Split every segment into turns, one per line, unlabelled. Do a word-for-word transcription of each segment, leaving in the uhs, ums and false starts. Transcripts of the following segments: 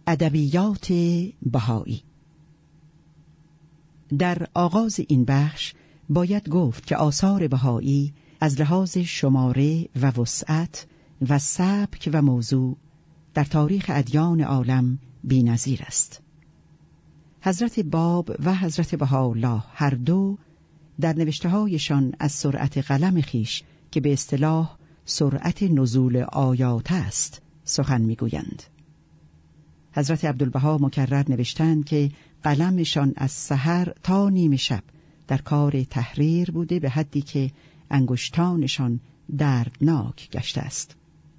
ادبیات بهایی. در آغاز این بخش باید گفت که آثار بهایی از لحاظ شماره و وسعت و سبک و موضوع در تاریخ ادیان عالم بی‌نظیر است. حضرت باب و حضرت بهاءالله هر دو در نوشته‌هایشان از سرعت قلم خیش که به اصطلاح سرعت نزول آیات است سخن می‌گویند. حضرت عبدالبها مکرر نوشتند که قلمشان از سحر تا نیمه شب در کار تحریر بوده، به حدی که انگشتانشان دردناک گشته است.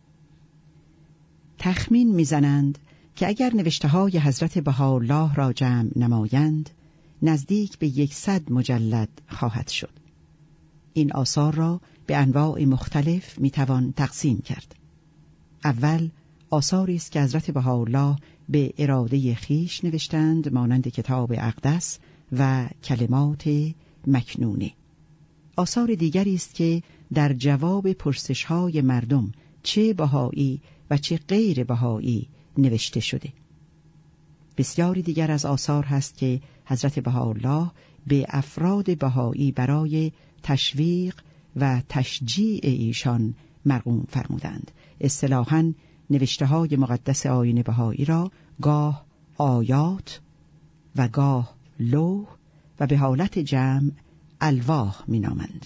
تخمین میزنند که اگر نوشته‌های حضرت بهاءالله را جمع نمایند نزدیک به یکصد مجلد خواهد شد. این آثار را به انواع مختلف میتوان تقسیم کرد. اول آثاری است که حضرت بهاءالله به اراده خیش نوشتند، مانند کتاب اقدس و کلمات مکنونه. آثار دیگری است که در جواب پرسش‌های مردم چه بهایی و چه غیر بهایی نوشته شده. بسیاری دیگر از آثار هست که حضرت بهاءالله به افراد بهایی برای تشویق و تشجیع ایشان مرقوم فرمودند. اصطلاحاً نوشته‌های مقدس آیین بهایی را گاه آیات و گاه لوح و به حالت جمع الواح می‌نامند.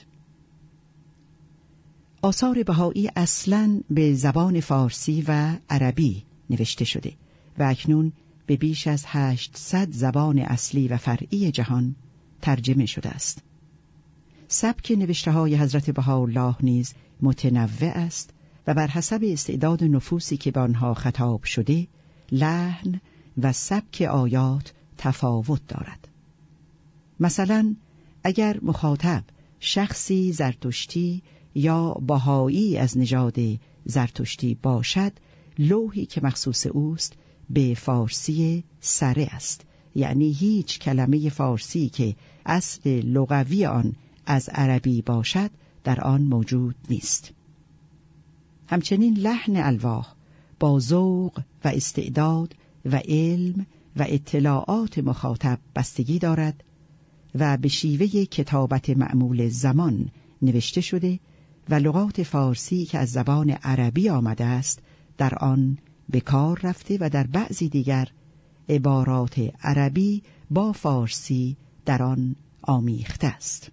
آثار بهایی اصلاً به زبان فارسی و عربی نوشته شده و اکنون به بیش از هشتصد زبان اصلی و فرعی جهان ترجمه شده است. سبک نوشته‌های حضرت بهاءالله نیز متنوع است و بر حسب استعداد نفوسی که به آنها خطاب شده، لحن و سبک آیات تفاوت دارد. مثلا اگر مخاطب شخصی زرتشتی یا بهایی از نژاد زرتشتی باشد، لوحی که مخصوص اوست به فارسی سره است، یعنی هیچ کلمه فارسی که اصل لغوی آن از عربی باشد در آن موجود نیست. همچنین لحن الواح با ذوق و استعداد و علم و اطلاعات مخاطب بستگی دارد و به شیوه کتابت معمول زمان نوشته شده و لغات فارسی که از زبان عربی آمده است در آن به کار رفته و در بعضی دیگر عبارات عربی با فارسی در آن آمیخته است.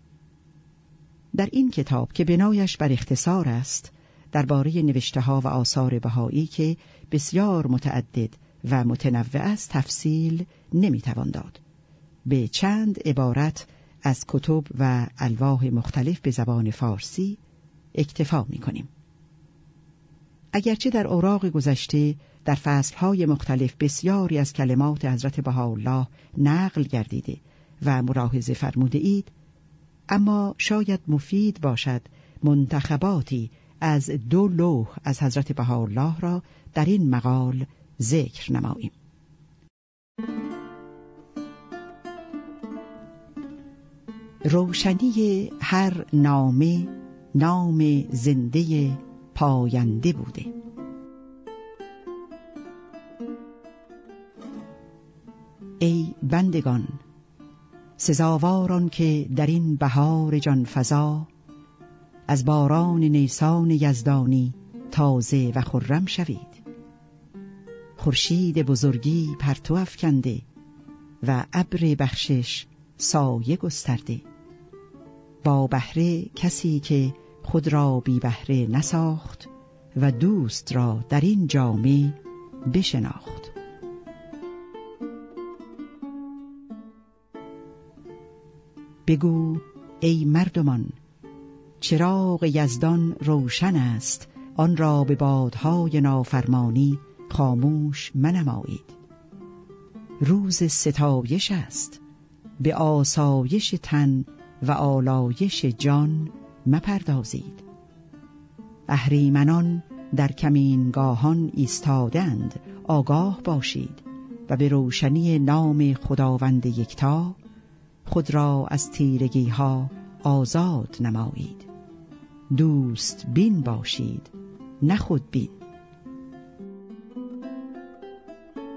در این کتاب که بنایش بر اختصار است، درباره نوشته‌ها و آثار بهایی که بسیار متعدد و متنوع است تفصیل نمی‌توان داد. به چند عبارت از کتب و الواح مختلف به زبان فارسی اکتفا می‌کنیم. اگرچه در اوراق گذشته در فصل‌های مختلف بسیاری از کلمات حضرت بهاءالله نقل گردیده و ملاحظه فرموده اید، اما شاید مفید باشد منتخباتی از دو لوح از حضرت بهاءالله را در این مقال ذکر نماییم. روشنی هر نامه نام زنده پاینده بوده. ای بندگان، سزاواران که در این بهار جان فزا از باران نیسان یزدانی تازه و خرم شوید. خورشید بزرگی پرتو افکنده و ابر بخشش سایه گسترده. با بهره کسی که خود را بی بهره نساخت و دوست را در این جامه بشناخت. بگو ای مردمان، چراغ یزدان روشن است، آن را به بادهای نافرمانی خاموش منمایید. روز ستایش است، به آسایش تن و آلایش جان مپردازید. اهریمنان در کمینگاهان ایستادند، آگاه باشید و به روشنی نام خداوند یکتا خود را از تیرگی ها آزاد نمایید. دوست بین باشید نه خود بین.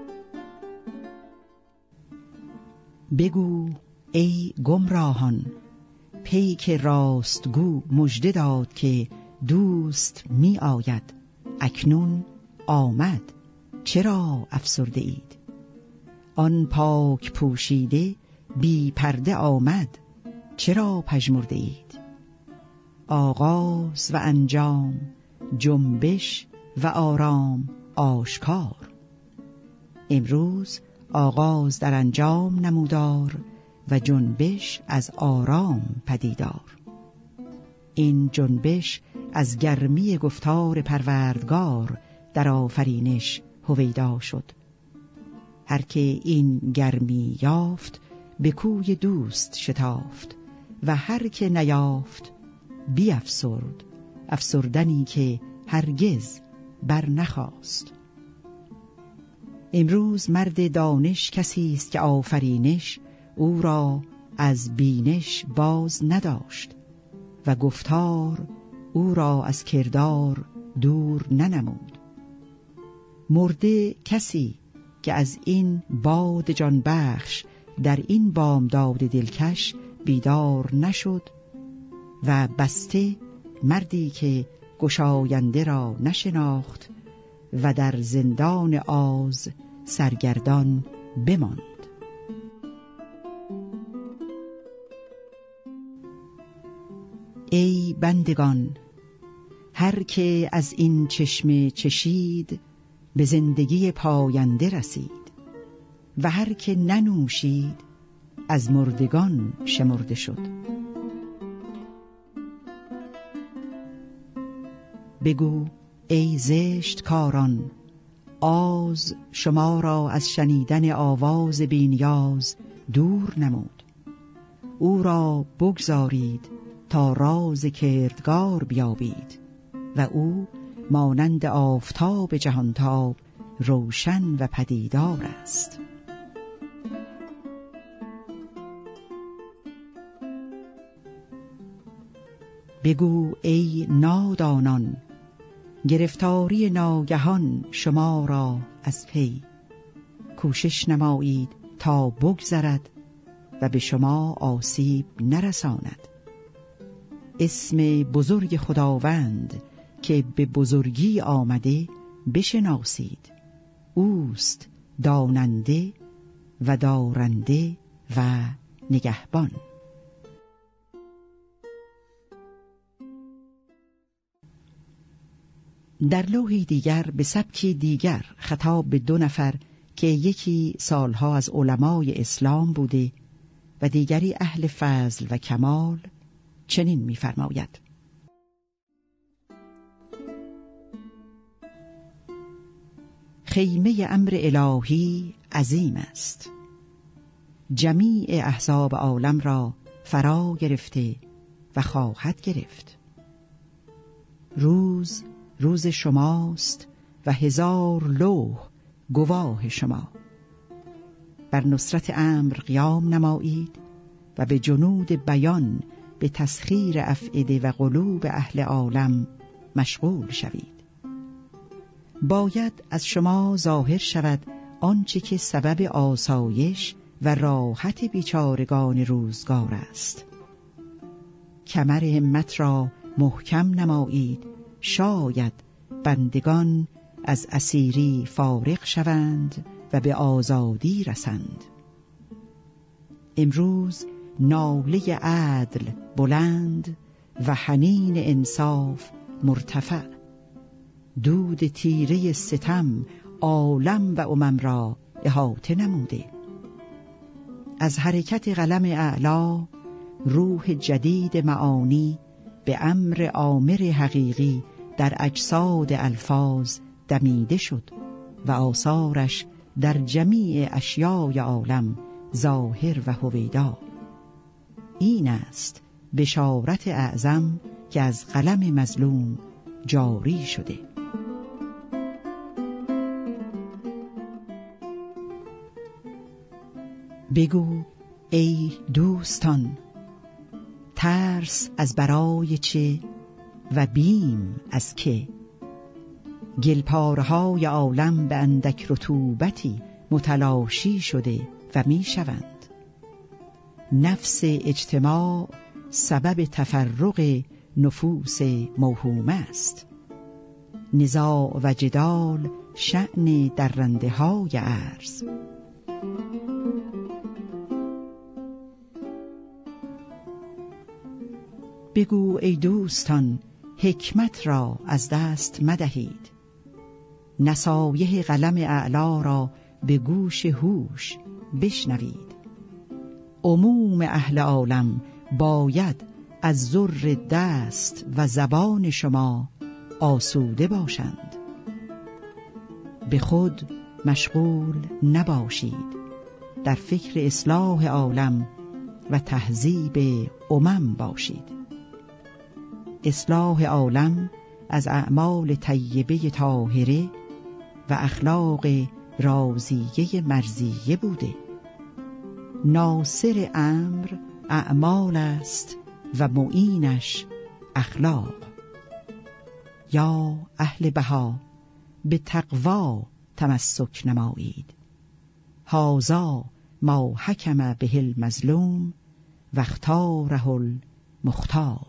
بگو ای گمراهان، پیک راستگو مژده داد که دوست می آید، اکنون آمد، چرا افسرده اید؟ آن پاک پوشیده بی پرده آمد، چرا پژمرده اید؟ آغاز و انجام، جنبش و آرام آشکار. امروز آغاز در انجام نمودار و جنبش از آرام پدیدار. این جنبش از گرمی گفتار پروردگار در آفرینش هویدا شد. هر که این گرمی یافت به کوی دوست شتافت و هر که نیافت بیفسرد، افسردنی که هرگز بر نخواست. امروز مرد دانش کسی است که آفرینش او را از بینش باز نداشت و گفتار او را از کردار دور ننمود. مرده کسی که از این باد جان بخش در این بامداد دلکش بیدار نشد و بسته مردی که گشاینده را نشناخت و در زندان آز سرگردان بماند. ای بندگان، هر که از این چشمه چشید به زندگی پاینده رسید و هر که ننوشید از مردگان شمرده شد. بگو ای زشت کاران، آز شما را از شنیدن آواز بی‌نیاز دور نمود. او را بگذارید تا راز کردگار بیابید و او مانند آفتاب جهانتاب روشن و پدیدار است. بگو ای نادانان، گرفتاری ناگهان شما را از پی، کوشش نمایید تا بگذرد و به شما آسیب نرساند. اسم بزرگ خداوند که به بزرگی آمده بشناسید. اوست داننده و دارنده و نگهبان. در لوحی دیگر به سبکی دیگر خطاب به دو نفر که یکی سالها از علمای اسلام بوده و دیگری اهل فضل و کمال چنین می‌فرماید: خیمه امر الهی عظیم است، جمیع احزاب عالم را فرا گرفته و خواهد گرفت. روز روز شماست و هزار لوح گواه شما. بر نصرت امر قیام نمایید و به جنود بیان به تسخیر افئده و قلوب اهل عالم مشغول شوید. باید از شما ظاهر شود آنچه که سبب آسایش و راحت بیچارگان روزگار است. کمر همت را محکم نمایید، شاید بندگان از اسیری فارغ شوند و به آزادی رسند. امروز ناله عدل بلند و حنین انصاف مرتفع، دود تیره ستم عالم و امم را احاطه نموده. از حرکت قلم اعلی روح جدید معانی به امر آمر حقیقی در اجساد الفاظ دمیده شد و آثارش در جمیع اشیای عالم ظاهر و هویدا. این است بشارت اعظم که از قلم مظلوم جاری شده. بگو ای دوستان، ترس از برای چه و بیم از که؟ گلپارهای عالم به اندک رطوبتی متلاشی شده و می شوند. نفس اجتماع سبب تفرق نفوس موهوم است. نزاع و جدال شأن درنده های عرض. بگو ای دوستان حکمت را از دست مدهید، نصایح قلم اعلی را به گوش هوش بشنوید. عموم اهل عالم باید از زر دست و زبان شما آسوده باشند. به خود مشغول نباشید، در فکر اصلاح عالم و تهذیب امم باشید. اصلاح عالم از اعمال طیبه طاهره و اخلاق راضیه مرضیه بوده. ناصر امر اعمال است و معینش اخلاق. یا اهل بها به تقوا تمسک نمایید. هذا ما حکم به المظلوم و اختاره المختار.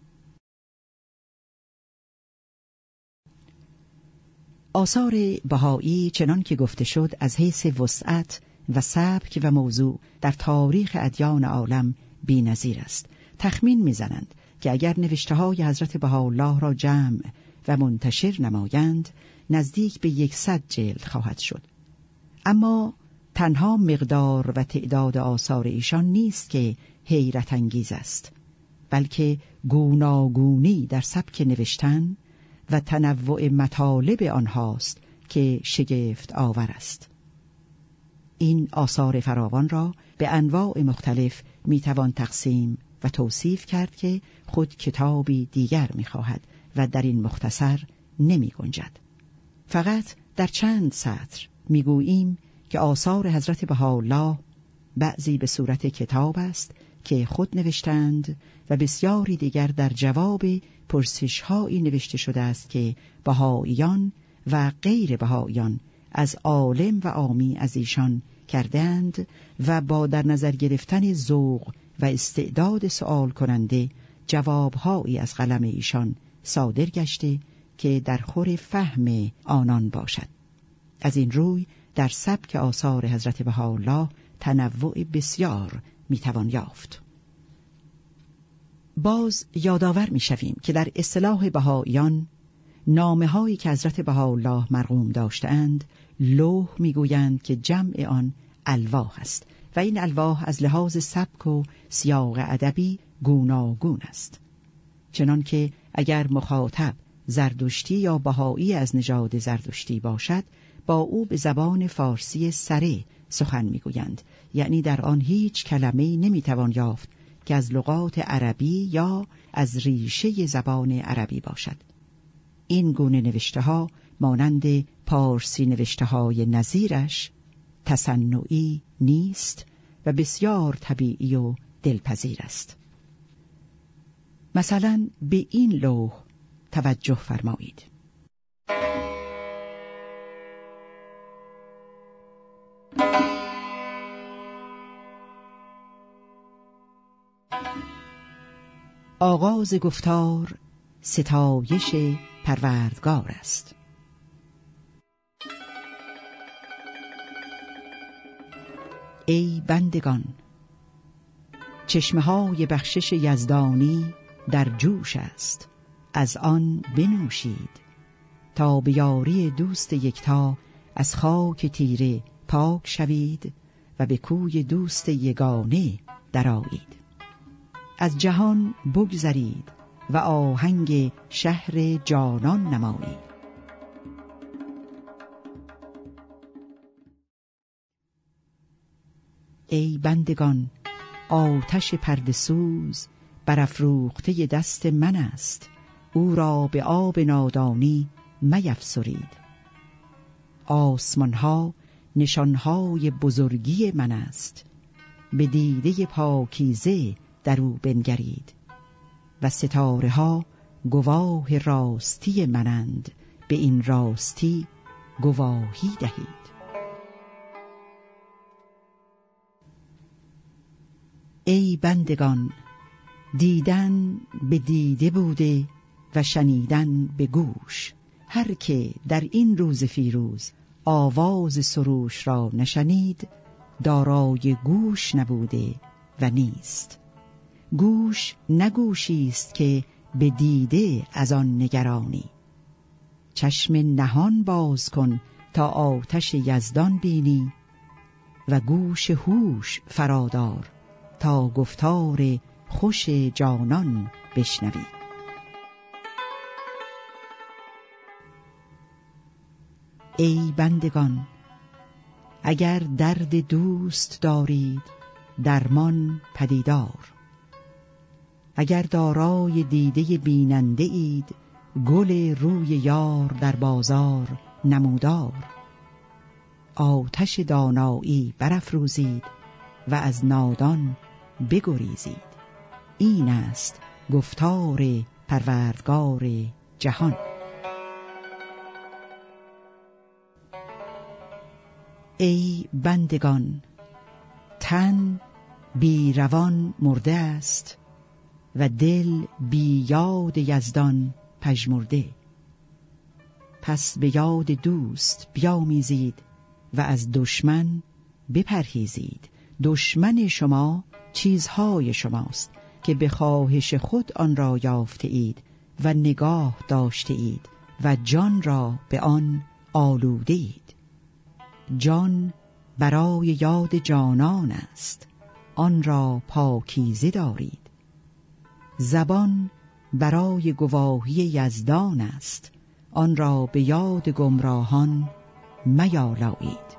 آثار بهایی چنان که گفته شد از حیث وسعت و سبک و موضوع در تاریخ ادیان عالم بی‌نظیر است. تخمین می‌زنند که اگر نوشته‌های حضرت بهاءالله را جمع و منتشر نمایند نزدیک به یکصد جلد خواهد شد. اما تنها مقدار و تعداد آثار ایشان نیست که حیرت انگیز است، بلکه گوناگونی در سبک نوشتن و تنوع مطالب آنهاست که شگفت آور است. این آثار فراوان را به انواع مختلف میتوان تقسیم و توصیف کرد که خود کتابی دیگر میخواهد و در این مختصر نمی گنجد. فقط در چند سطر میگوییم که آثار حضرت بهاءالله بعضی به صورت کتاب است که خود نوشتند و بسیاری دیگر در جواب پرسش‌هایی نوشته شده است که بهائیان و غیر بهائیان از عالم و عامی از ایشان کردند و با در نظر گرفتن ذوق و استعداد سؤال کننده جوابهایی از قلم ایشان صادر گشته که در خور فهم آنان باشد. از این روی در سبک آثار حضرت بهاءالله تنوع بسیار میتوان یافت. باز یادآور میشویم که در اصطلاح بهائیان نامه هایی که حضرت بهاءالله مرقوم داشتند لوح میگویند که جمع آن الواح است و این الواح از لحاظ سبک و سیاق ادبی گوناگون است. چنان که اگر مخاطب زردشتی یا بهایی از نژاد زردشتی باشد با او به زبان فارسی سره سخن میگویند، یعنی در آن هیچ کلمه‌ای نمیتوان یافت که از لغات عربی یا از ریشه زبان عربی باشد. این گونه نوشته ها مانند پارسی نوشته های نظیرش تصنعی نیست و بسیار طبیعی و دلپذیر است. مثلا به این لوح توجه فرمایید. آغاز گفتار ستایش پروردگار است. ای بندگان، چشمه‌های بخشش یزدانی در جوش است، از آن بنوشید تا به یاری دوست یکتا از خاک تیره پاک شوید و به کوی دوست یگانه درآیید. از جهان بگذرید و آهنگ شهر جانان نمایید. ای بندگان، آتش پرده سوز برافروخته دست من است، او را به آب نادانی میفسرید. آسمان ها نشانهای بزرگی من است، به دیده پاکیزه در او بنگرید. و ستاره ها گواه راستی منند، به این راستی گواهی دهید. ای بندگان، دیدن به دیده بوده و شنیدن به گوش. هر که در این روز فیروز آواز سروش را نشنید، دارای گوش نبوده و نیست. گوش نگوشی است که به دیده از آن نگرانی. چشم نهان باز کن تا آتش یزدان بینی، و گوش هوش فرادار تا گفتار خوش جانان بشنوی. ای بندگان، اگر درد دوست دارید درمان پدیدار. اگر دارای دیده بیننده اید، گل روی یار در بازار نمودار. آتش دانایی برافروزید و از نادان بگریزید. این است گفتار پروردگار جهان. ای بندگان، تن بی روان مرده است و دل بی یاد یزدان پژمرده. پس به یاد دوست بیامیزید و از دشمن بپرهیزید. دشمن شما چیزهای شماست که به خواهش خود آن را یافته اید و نگاه داشته اید و جان را به آن آلوده اید. جان برای یاد جانان است، آن را پاکیزه دارید. زبان برای گواهی یزدان است، آن را به یاد گمراهان میالایید.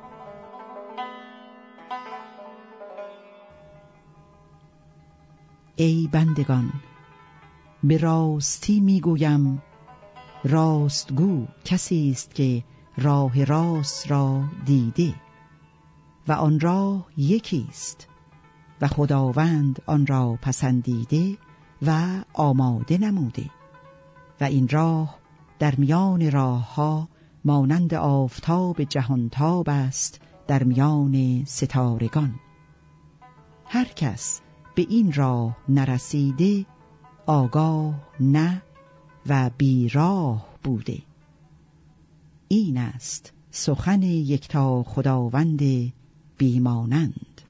ای بندگان، به راستی میگویم، راستگو کسی است که راه راست را دیده و آن راه یکی است و خداوند آن را پسندیده و آماده نموده. و این راه در میان راه ها مانند آفتاب جهانتاب است در میان ستارگان. هر کس به این راه نرسیده آگاه نه و بی راه بوده. این است سخن یکتا خداوند بیمانند.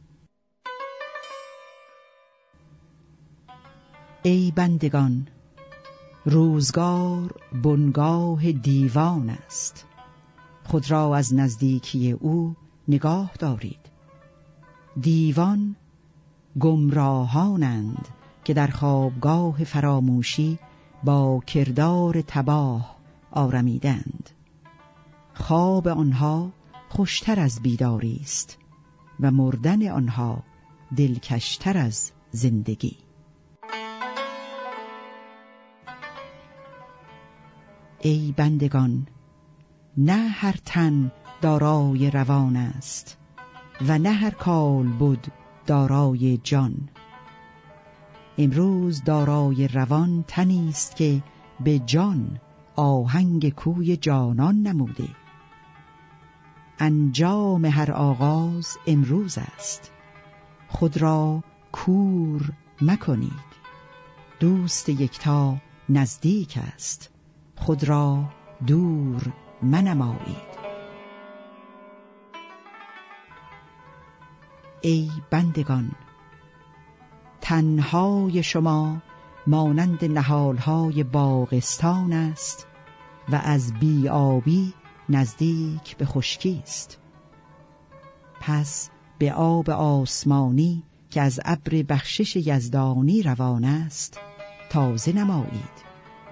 ای بندگان، روزگار بنگاه دیوان است، خود را از نزدیکی او نگاه دارید. دیوان گمراهانند که در خوابگاه فراموشی با کردار تباه آرمیدند. خواب آنها خوشتر از بیداری است و مردن آنها دلکشتر از زندگی. ای بندگان، نه هر تن دارای روان است و نه هر کالبد دارای جان. امروز دارای روان تنی است که به جان آهنگ کوی جانان نموده. انجام هر آغاز امروز است، خود را کور مکنید. دوست یکتا نزدیک است، خود را دور منمایید. ای بندگان، تنهای شما مانند نهالهای باغستان است و از بی‌آبی نزدیک به خشکی است. پس به آب آسمانی که از ابر بخشش یزدانی روان است تازه نمایید.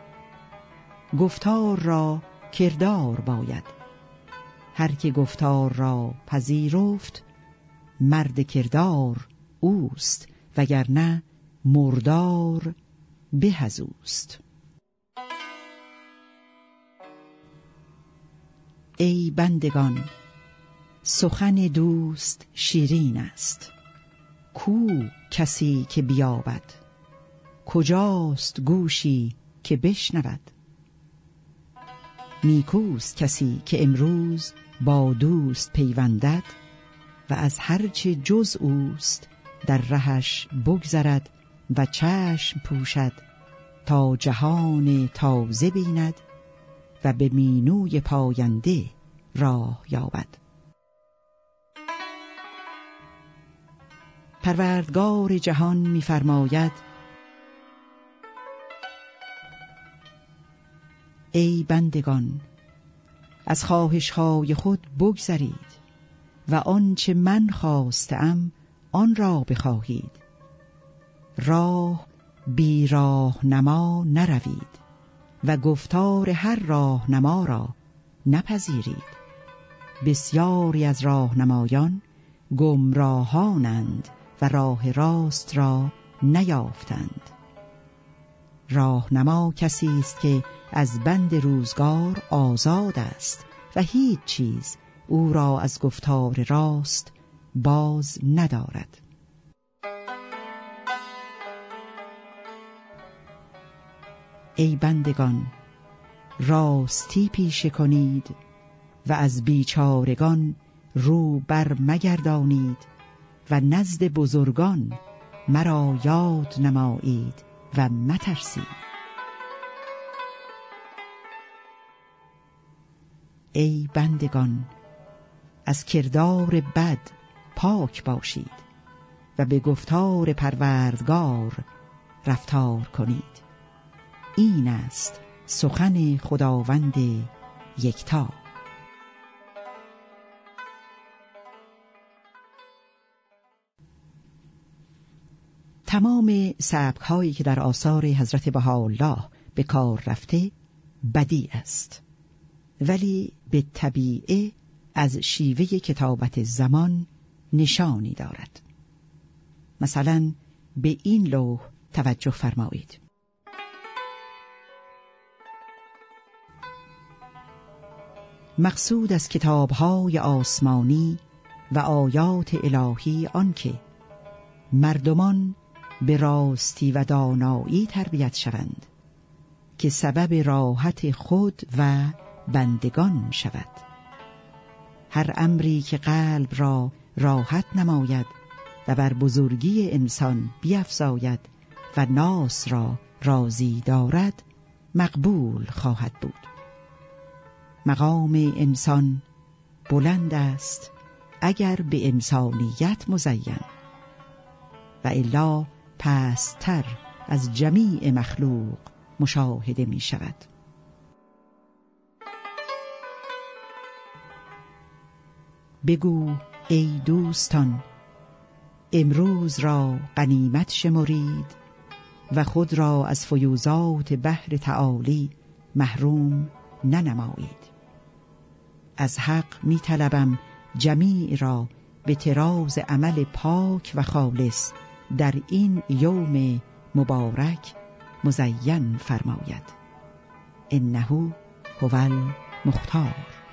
گفتار را کردار باید. هر که گفتار را پذیرفت مرد کردار اوست، وگرنه مردار به از اوست. ای بندگان، سخن دوست شیرین است، کو کسی که بیابد؟ کجاست گوشی که بشنود؟ نیکوست کسی که امروز با دوست پیوندد و از هرچه جز اوست در رهش بگذرد و چشم پوشد تا جهان تازه بیند و به مینوی پاینده راه یابد. پروردگار جهان می‌فرماید ای بندگان، از خواهش‌های خود بگذرید و آنچه من خواستم آن را بخواهید. راه بی راهنما نروید و گفتار هر راهنما را نپذیرید. بسیاری از راهنمایان گمراهانند و راه راست را نیافتند. راهنما کسی است که از بند روزگار آزاد است و هیچ چیز او را از گفتار راست باز ندارد. ای بندگان، راستی پیشه کنید و از بیچارگان رو بر مگردانید و نزد بزرگان مرا یاد نمایید و مترسید. ای بندگان، از کردار بد پاک باشید و به گفتار پروردگار رفتار کنید. این است سخن خداوند یکتا. تمام سبک‌هایی که در آثار حضرت بهاءالله به کار رفته بدیع است، ولی به طبیعه از شیوه کتابت زمان نشانی دارد. مثلا به این لوح توجه فرمایید. مقصود از کتاب‌های آسمانی و آیات الهی آنکه مردمان به راستی و دانایی تربیت شوند که سبب راحت خود و بندگان شود. هر امری که قلب را راحت نماید و بر بزرگی انسان بیفزاید و ناس را راضی دارد مقبول خواهد بود. مقام انسان بلند است اگر به انسانیت مزین و الا پست‌تر از جمیع مخلوق مشاهده می شود. بگو ای دوستان، امروز را غنیمت شمرید و خود را از فیوزات بحر تعالی محروم ننمایید. از حق می طلبم جمیع را به طراز عمل پاک و خالص در این یوم مبارک مزین فرماید. انه هو المختار.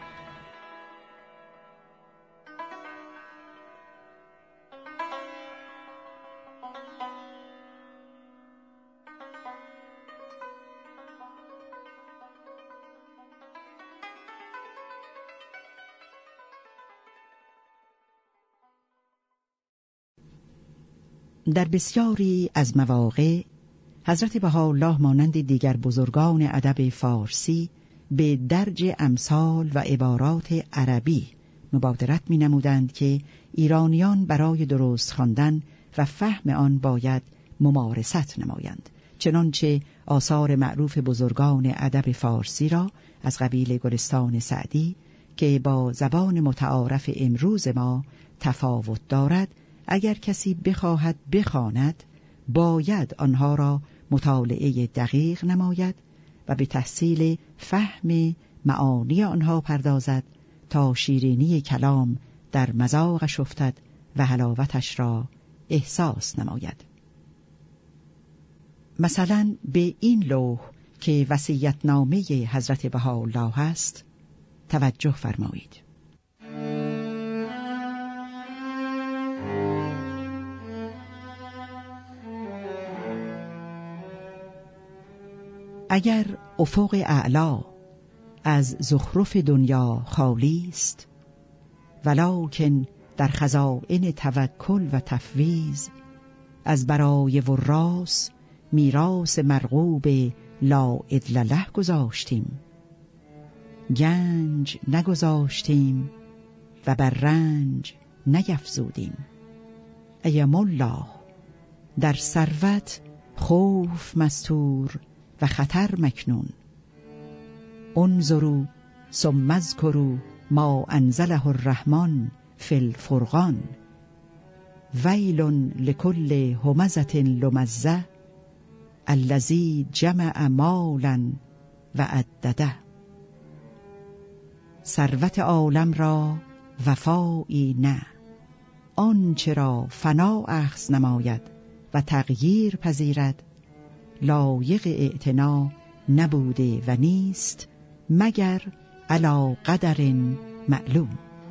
در بسیاری از مواقع حضرت بهاءالله مانند دیگر بزرگان ادب فارسی به درج امثال و عبارات عربی مبادرت می نمودند که ایرانیان برای درست خواندن و فهم آن باید ممارست نمایند، چنانچه آثار معروف بزرگان ادب فارسی را از قبیل گلستان سعدی که با زبان متعارف امروز ما تفاوت دارد، اگر کسی بخواهد بخواند باید آنها را مطالعه دقیق نماید و به تحصیل فهم معانی آنها پردازد تا شیرینی کلام در مذاقش افتد و حلاوتش را احساس نماید. مثلا به این لوح که وصیت‌نامه حضرت بهاءالله است توجه فرمایید. اگر افق اعلا از زخرف دنیا خالی است، ولکن در خزائن توکل و تفویض، از برای وراث میراث مرغوب لا عدل له گذاشتیم. گنج نگذاشتیم و بر رنج نیفزودیم. ایم الله، در ثروت خوف مستور و خطر مکنون. انظروا ثم اذکروا ما انزله الرحمن فی الفرقان. ویل لکل همزة لمزة الذی جمع مالا و عدده. ثروت عالم را وفایی نه، آنچه را فنا اخذ نماید و تغییر پذیرد لایق اعتنا نبوده و نیست مگر علی قدر معلوم.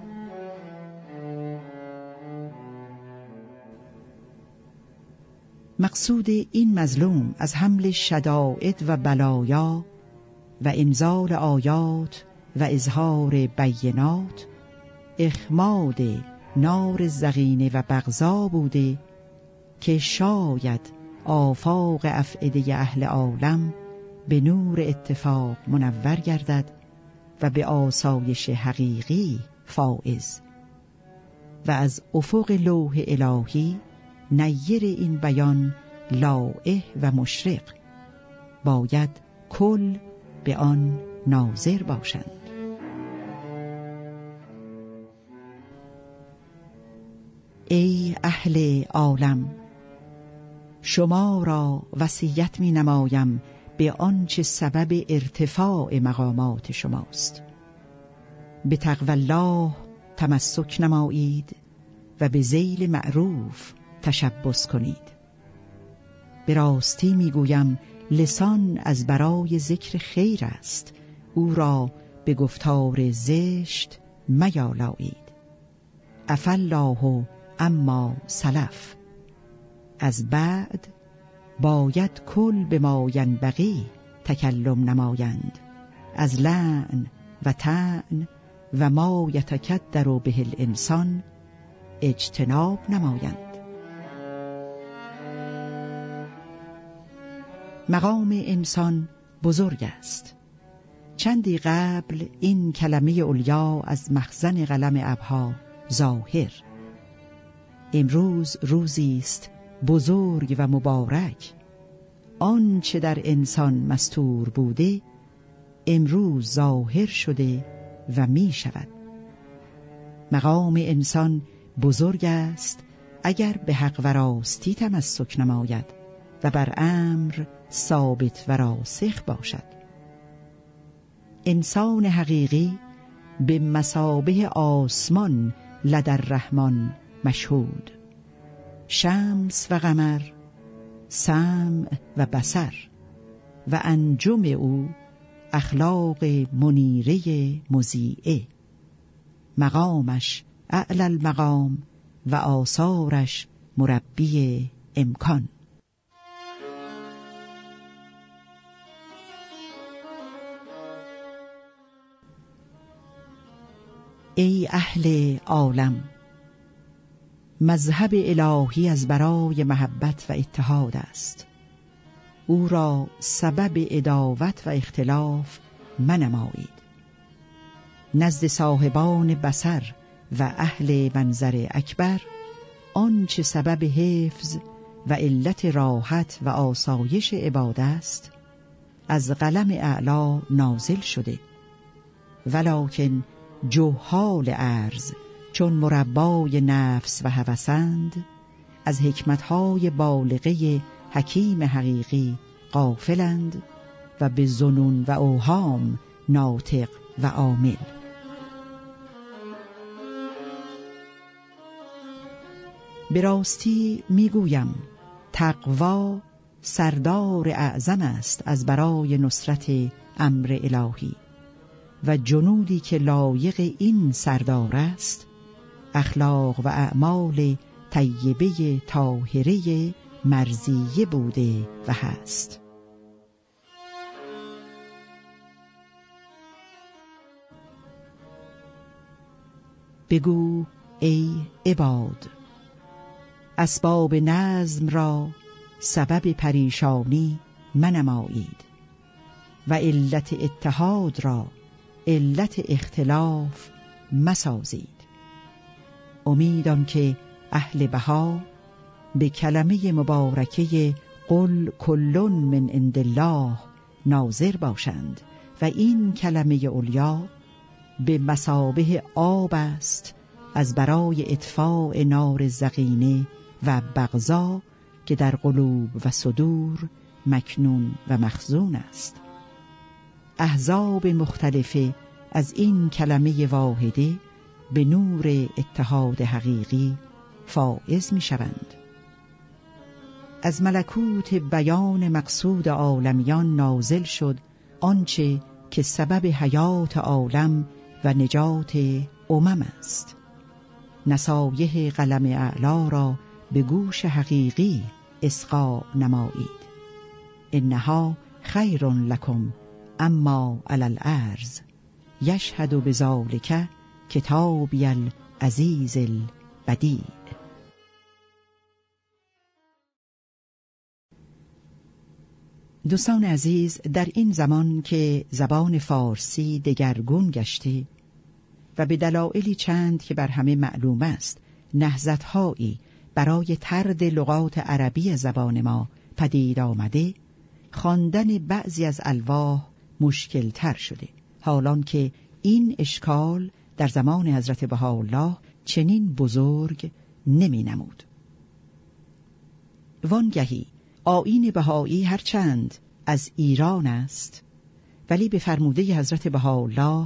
مقصود این مظلوم از حمل شدائد و بلایا و انزال آیات و اظهار بینات اخماد نار زغینه و بغضا بوده که شاید آفاق افئده اهل عالم به نور اتفاق منور گردد و به آسایش حقیقی فائز و از افق لوح الهی نیر این بیان لائح و مشرق باید کل به آن ناظر باشند. ای اهل عالم، شما را وصیت می نمایم به آنچه سبب ارتفاع مقامات شماست. به تقوی الله تمسک نمایید و به ذیل معروف تشبث کنید. به راستی می گویم لسان از برای ذکر خیر است، او را به گفتار زشت میالایید. عفی الله اما سلف. از بعد باید کل به ما ینبغی تکلم نمایند، از لعن و طعن و ما یتکدر به الانسان اجتناب نمایند. مقام انسان بزرگ است. چندی قبل این کلمه علیا از مخزن قلم ابها ظاهر. امروز روزی است بزرگ و مبارک. آنچه در انسان مستور بوده امروز ظاهر شده و می شود. مقام انسان بزرگ است اگر به حق و راستی تمسک نماید و بر امر ثابت و راسخ باشد. انسان حقیقی به مثابه آسمان لدى الرحمن مشهود. شمس و قمر، سمع و بصر و انجم او اخلاق منیره مضیئه. مقامش اعلی المقام و آثارش مربی امکان. ای اهل عالم، مذهب الهی از برای محبت و اتحاد است. او را سبب عداوت و اختلاف منمایید. نزد صاحبان بصر و اهل منظر اکبر آنچه سبب حفظ و علت راحت و آسایش عباد است از قلم اعلی نازل شده، ولکن جهال ارض چون مربای نفس و هوسند از حکمتهای بالغه حکیم حقیقی غافلند و به ظنون و اوهام ناطق و عامل. به راستی میگویم تقوا سردار اعظم است از برای نصرت امر الهی و جنودی که لایق این سردار است اخلاق و اعمال طیبه طاهره مرضیه بوده و هست. بگو ای عباد. اسباب نظم را سبب پریشانی منمایید و علت اتحاد را علت اختلاف مسازید. امیدم که اهل بها به کلمه مبارکه قل کلون من عند الله ناظر باشند و این کلمه علیا به مثابه آب است از برای اطفاء نار زقینه و بغضا که در قلوب و صدور مکنون و مخزون است. احزاب مختلفه از این کلمه واحده به نور اتحاد حقیقی فائز می شوند. از ملکوت بیان مقصود عالمیان نازل شد آنچه که سبب حیات عالم و نجات امم است. نصایح قلم اعلی را به گوش حقیقی اصغا نمایید. انها خیر لکم اما علی الارض یشهد بذلک کتابی العزیز البدیع. دوستان عزیز، در این زمان که زبان فارسی دگرگون گشته و به دلایلی چند که بر همه معلوم است نهضت‌هایی برای طرد لغات عربی زبان ما پدید آمده، خواندن بعضی از الواح مشکل تر شده، حالان که این اشکال در زمان حضرت بهاءالله چنین بزرگ نمی نمود. وانگهی آیین بهایی هرچند از ایران است ولی به فرموده حضرت بهاءالله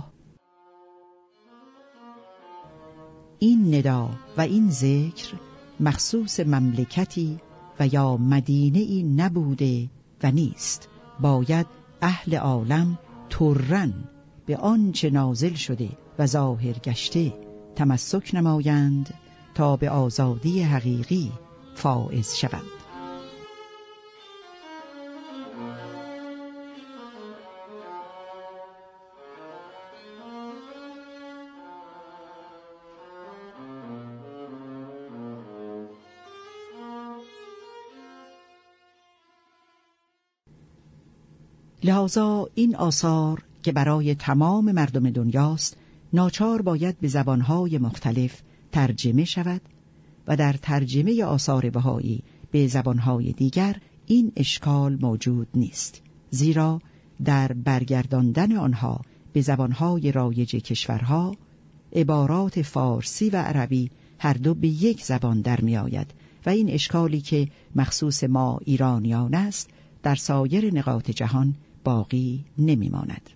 این ندا و این ذکر مخصوص مملکتی و یا مدینه‌ای نبوده و نیست. باید اهل عالم ترن به آنچه نازل شده و ظاهر گشته تمسک نمایند تا به آزادی حقیقی فائز شوند. لذا این آثار که برای تمام مردم دنیاست ناچار باید به زبانهای مختلف ترجمه شود و در ترجمه آثار بهایی به زبانهای دیگر این اشکال موجود نیست، زیرا در برگرداندن آنها به زبانهای رایج کشورها عبارات فارسی و عربی هر دو به یک زبان در می آید و این اشکالی که مخصوص ما ایرانیان است در سایر نقاط جهان باقی نمی ماند.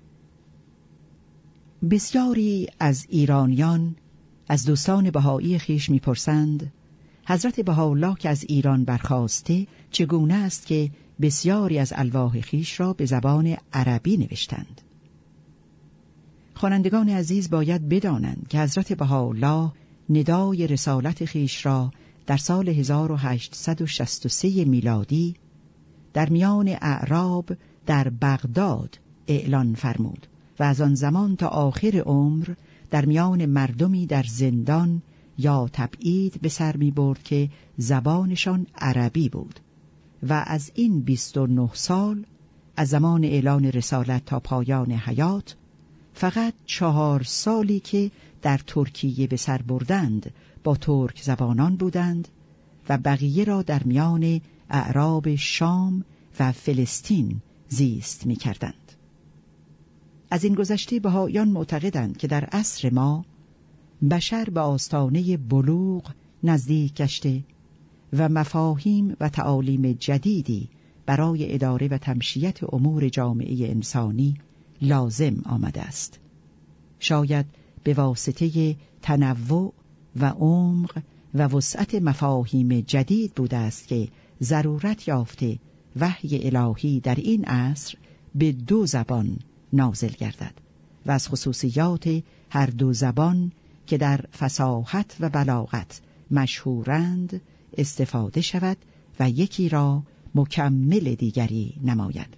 بسیاری از ایرانیان از دوستان بهایی خیش می پرسند حضرت بهاءالله که از ایران برخاسته چگونه است که بسیاری از الواح خیش را به زبان عربی نوشتند؟ خوانندگان عزیز باید بدانند که حضرت بهاءالله ندای رسالت خیش را در سال هزار و هشتصد و شصت و سه میلادی در میان اعراب در بغداد اعلان فرمود و از آن زمان تا آخر عمر در میان مردمی در زندان یا تبعید به سر می برد که زبانشان عربی بود و از این بیست و نه سال از زمان اعلان رسالت تا پایان حیات فقط چهار سالی که در ترکیه به سر بردند با ترک زبانان بودند و بقیه را در میان اعراب شام و فلسطین زیست می کردند. از این گذشته بهائیان معتقدند که در عصر ما بشر به آستانه بلوغ نزدیک گشته و مفاهیم و تعالیم جدیدی برای اداره و تمشیت امور جامعه انسانی لازم آمده است. شاید به واسطه تنوع و عمق و وسعت مفاهیم جدید بوده است که ضرورت یافته وحی الهی در این عصر به دو زبان نازل گردد و از خصوصیات هر دو زبان که در فصاحت و بلاغت مشهورند استفاده شود و یکی را مکمل دیگری نماید.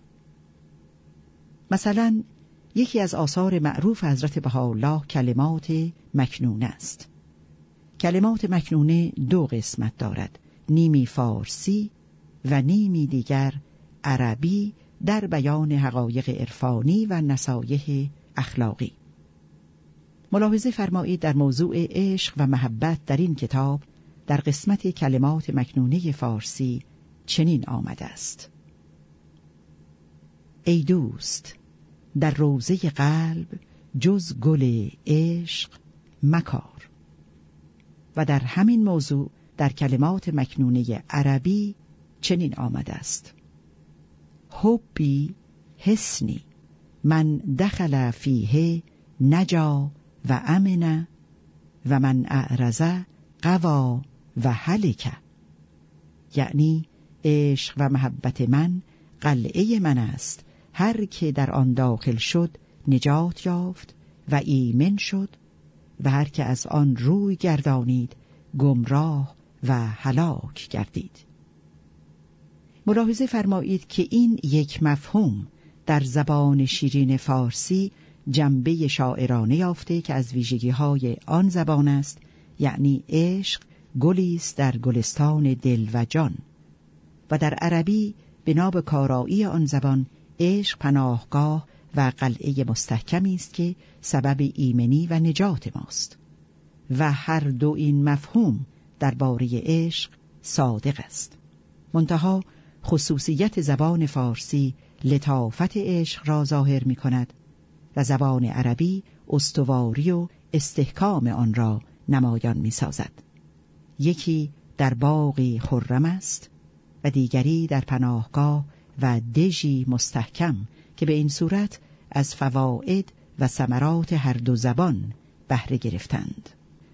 مثلا یکی از آثار معروف حضرت بهاءالله کلمات مکنون است. کلمات مکنونه دو قسمت دارد، نیمی فارسی و نیمی دیگر عربی در بیان حقایق عرفانی و نصایح اخلاقی. ملاحظه فرمایید در موضوع عشق و محبت در این کتاب در قسمت کلمات مکنونه فارسی چنین آمده است: ای دوست، در روضه قلب جز گل عشق مکار. و در همین موضوع در کلمات مکنونه عربی چنین آمده است: حبی حسنی من دخل فیه نجا و امن و من اعرض قوا و هلک. یعنی عشق و محبت من قلعه من است، هر که در آن داخل شد نجات یافت و ایمن شد و هر که از آن روی گردانید گمراه و هلاک گردید. ملاحظه فرمایید که این یک مفهوم در زبان شیرین فارسی جنبه شاعرانه یافته که از ویژگی‌های آن زبان است، یعنی عشق گلی است در گلستان دل و جان. و در عربی بنا به کارایی آن زبان عشق پناهگاه و قلعه مستحکمی است که سبب ایمنی و نجات ماست. و هر دو این مفهوم درباره عشق صادق است. منتها خصوصیت زبان فارسی لطافت عشق را ظاهر می کند و زبان عربی استواری و استحکام آن را نمایان می سازد. یکی در باغی خرم است و دیگری در پناهگاه و دژی مستحکم که به این صورت از فواید و ثمرات هر دو زبان بهره گرفتند.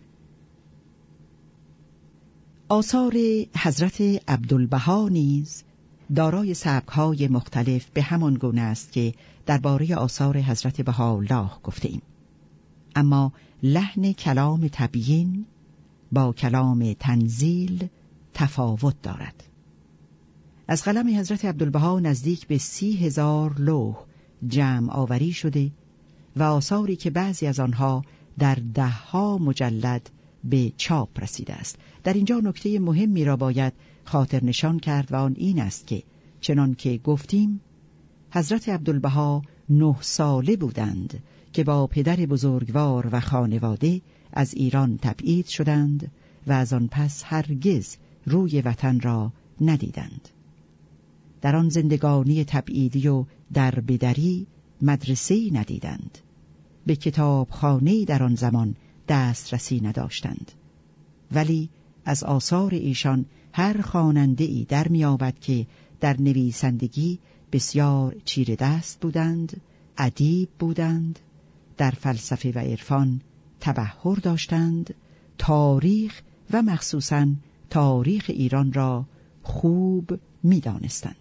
آثار حضرت عبدالبها نیز دارای سبک‌های مختلف به همان گونه است که درباره آثار حضرت بهاءالله گفته‌ایم. اما لحن کلام تبیین با کلام تنزیل تفاوت دارد. از قلم حضرت عبدالبها نزدیک به سی هزار لوح جمع آوری شده و آثاری که بعضی از آنها در دهها مجلد به چاپ رسیده است. در اینجا نکته مهمی را باید خاطر نشان کرد و آن این است که چنان که گفتیم حضرت عبدالبها نه ساله بودند که با پدر بزرگوار و خانواده از ایران تبعید شدند و از آن پس هرگز روی وطن را ندیدند. در آن زندگانی تبعیدی و در بدری مدرسه‌ای ندیدند. به کتابخانه‌ای در آن زمان دسترسی نداشتند. ولی از آثار ایشان هر خواننده‌ای در می‌یابد که در نویسندگی بسیار چیره دست بودند، ادیب بودند، در فلسفه و عرفان تبحر داشتند، تاریخ و مخصوصاً تاریخ ایران را خوب می‌دانستند.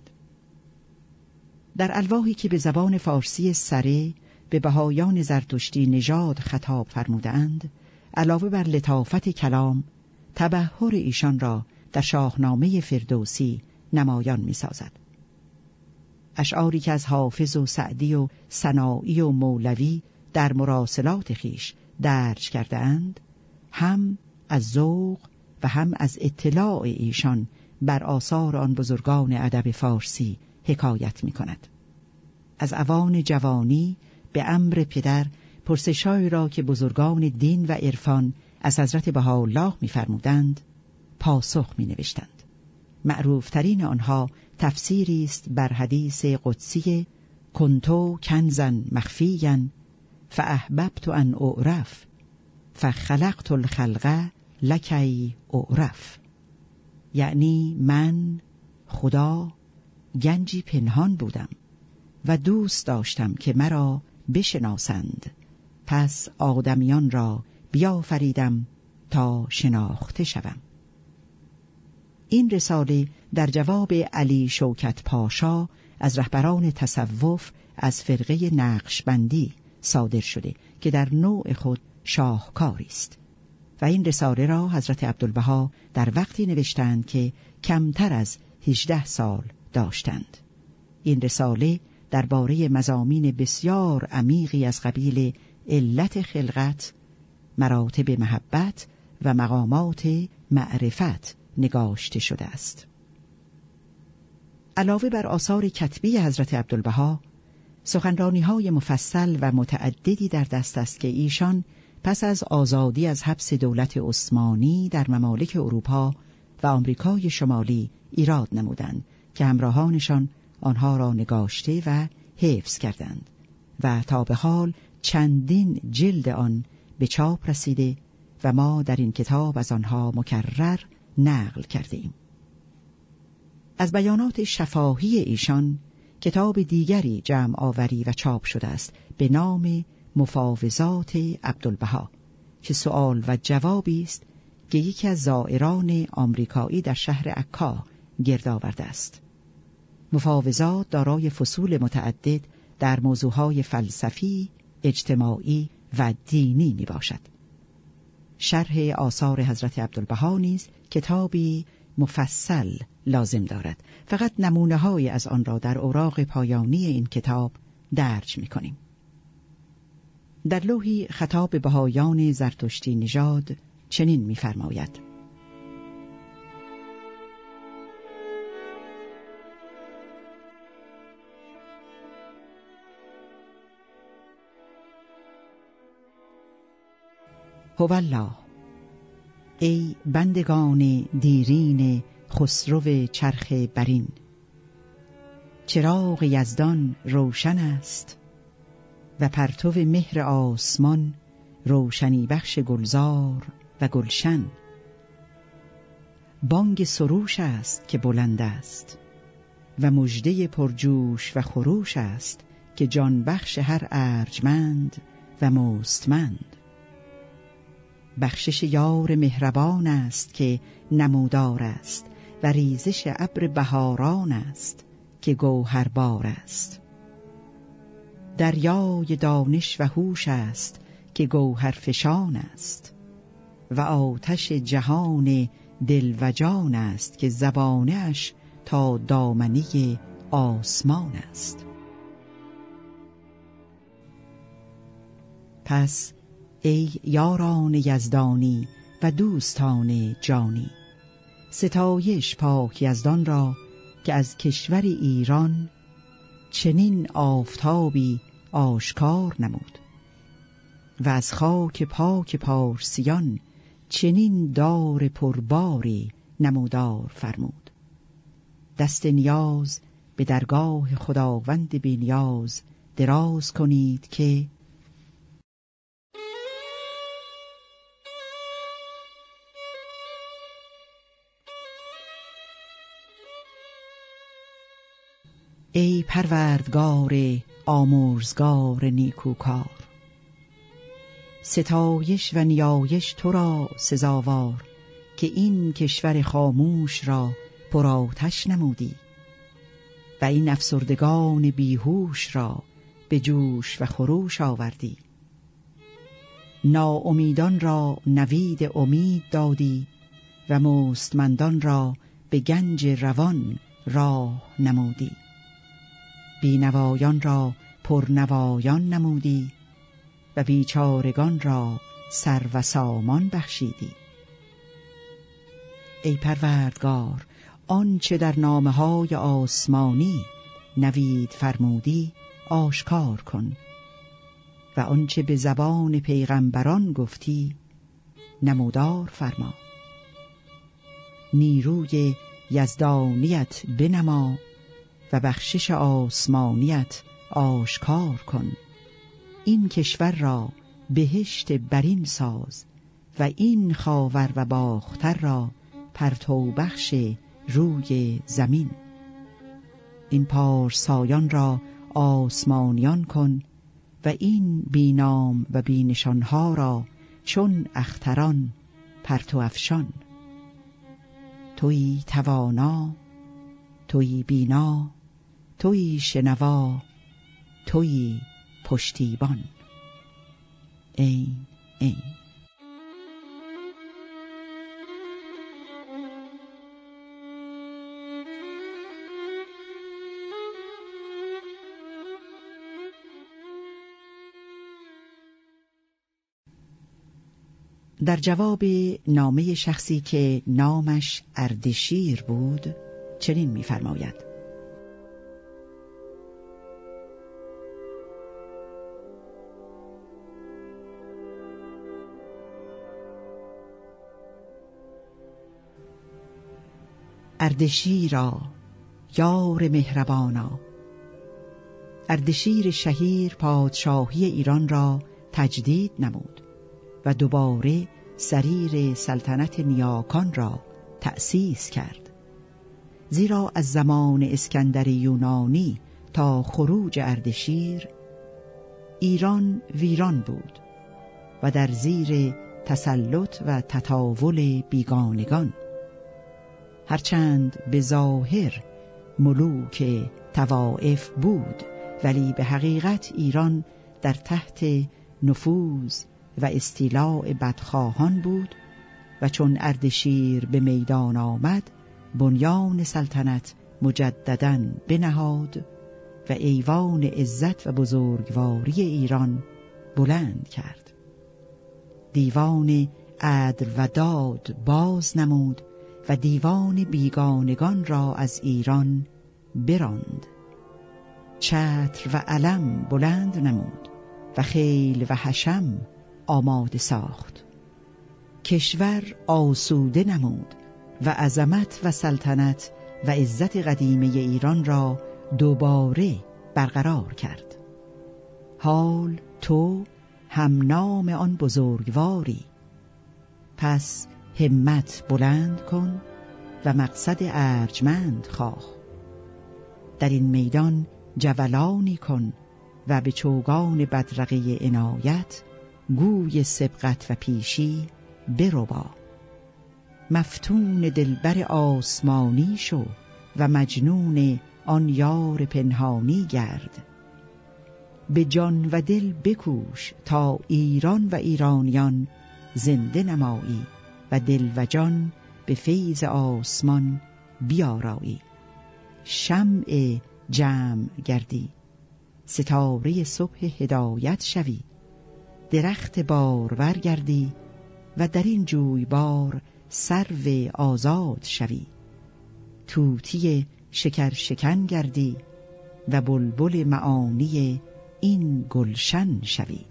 در الواحی که به زبان فارسی سره به بهایان زرتشتی نژاد خطاب فرمودند، علاوه بر لطافت کلام، تبحر ایشان را در شاهنامه فردوسی نمایان می سازد. اشعاری که از حافظ و سعدی و سنایی و مولوی در مراسلات خیش درج کرده اند، هم از ذوق و هم از اطلاع ایشان بر آثار آن بزرگان ادب فارسی حکایت می کند. از اوان جوانی به امر پدر پرسش‌هایی را که بزرگان دین و عرفان از حضرت بهاءالله می‌فرمودند پاسخ می‌نوشتند. معروفترین آنها تفسیری است بر حدیث قدسی کنتو کنزا مخفیا فاحببت ان اعرف فخلقت الخلق لکی اعرف. یعنی من خدا گنجی پنهان بودم و دوست داشتم که مرا بشناسند، پس آدمیان را بیافریدم تا شناخته شوم. این رساله در جواب علی شوکت پاشا از رهبران تصوف از فرقه نقشبندی صادر شده که در نوع خود شاهکاری است و این رساله را حضرت عبدالبها در وقتی نوشتند که کمتر از هجده سال داشتند. این رساله درباره مضامین بسیار عمیقی از قبیل علت خلقت، مراتب محبت و مقامات معرفت نگاشته شده است. علاوه بر آثار کتبی حضرت عبدالبها، سخنرانی‌های مفصل و متعددی در دست است که ایشان پس از آزادی از حبس دولت عثمانی در ممالک اروپا و آمریکای شمالی ایراد نمودند که همراهانشان آنها را نگاشته و حفظ کردند و تا به حال چندین جلد آن به چاپ رسیده و ما در این کتاب از آنها مکرر نقل کرده ایم. از بیانات شفاهی ایشان کتاب دیگری جمع آوری و چاپ شده است به نام مفاوضات عبدالبها که سؤال و جوابی است که یکی از زائران آمریکایی در شهر عکا گرد آورده است. مفاوضات دارای فصول متعدد در موضوعهای فلسفی، اجتماعی و دینی می باشد. شرح آثار حضرت عبدالبها نیز کتابی مفصل لازم دارد. فقط نمونه‌های از آن را در اوراق پایانی این کتاب درج می‌کنیم. در لوحی خطاب به بهائیان زرتشتی نژاد چنین می‌فرماید: هوالله، ای بندگان دیرین خسرو چرخ برین، چراغ یزدان روشن است و پرتو مهر آسمان روشنی بخش گلزار و گلشن. بانگ سروش است که بلند است و مژده پرجوش و خروش است که جان بخش هر ارجمند و مستمند. بخشش یار مهربان است که نمودار است و ریزش ابر بهاران است که گوهربار است. دریای دانش و هوش است که گوهر فشان است و آتش جهان دل و جان است که زبانه اش تا دامنه آسمان است. پس ای یاران یزدانی و دوستان جانی، ستایش پاک یزدان را که از کشور ایران چنین آفتابی آشکار نمود و از خاک پاک پارسیان چنین دار پرباری نمودار فرمود. دست نیاز به درگاه خداوند بی نیاز دراز کنید که ای پروردگار آمرزگار نیکوکار، ستایش و نیایش تو را سزاوار که این کشور خاموش را پرآتش نمودی و این افسردگان بیهوش را به جوش و خروش آوردی. ناامیدان را نوید امید دادی و مستمندان را به گنج روان راه نمودی. بینوایان را پرنوایان نمودی و بیچارگان را سر و سامان بخشیدی. ای پروردگار، آنچه در نامه‌های آسمانی نوید فرمودی آشکار کن و آنچه به زبان پیغمبران گفتی نمودار فرما. نیروی یزدانیت بنما و بخشش آسمانیت آشکار کن. این کشور را بهشت برین ساز و این خاور و باختر را پرتو بخش روی زمین. این پارسایان را آسمانیان کن و این بینام و بینشانها را چون اختران پرتو افشان. تویی توانا، تویی بینا، تویی شنوا، تویی پشتیبان. این این در جواب نامه شخصی که نامش اردشیر بود چنین می‌فرماید: اردشیرا یار مهربانا، اردشیر شهیر پادشاهی ایران را تجدید نمود و دوباره سریر سلطنت نیاکان را تأسیس کرد. زیرا از زمان اسکندر یونانی تا خروج اردشیر ایران ویران بود و در زیر تسلط و تطاول بیگانگان. هرچند به ظاهر ملوک طوائف بود، ولی به حقیقت ایران در تحت نفوذ و استیلاء بدخواهان بود و چون اردشیر به میدان آمد بنیان سلطنت مجدداً بنهاد و ایوان عزت و بزرگواری ایران بلند کرد. دیوان عدل و داد باز نمود و دیوان بیگانگان را از ایران براند. چتر و علم بلند نمود و خیل و حشم آماده ساخت. کشور آسوده نمود و عظمت و سلطنت و عزت قدیمی ایران را دوباره برقرار کرد. حال تو هم نام آن بزرگواری، پس همت بلند کن و مقصد ارجمند خواه. در این میدان جولانی کن و به چوگان بدرقه عنایت گوی سبقت و پیشی بربا. مفتون دلبر آسمانی شو و مجنون آن یار پنهانی گرد. به جان و دل بکوش تا ایران و ایرانیان زنده نمایی و دل و جان به فیض آسمان بیارایی. شمع جمع گردی، ستاره صبح هدایت شوی. درخت بارور گردی و در این جویبار سرو آزاد شوی. طوطی شکر شکن گردی و بلبل معانی این گلشن شوی.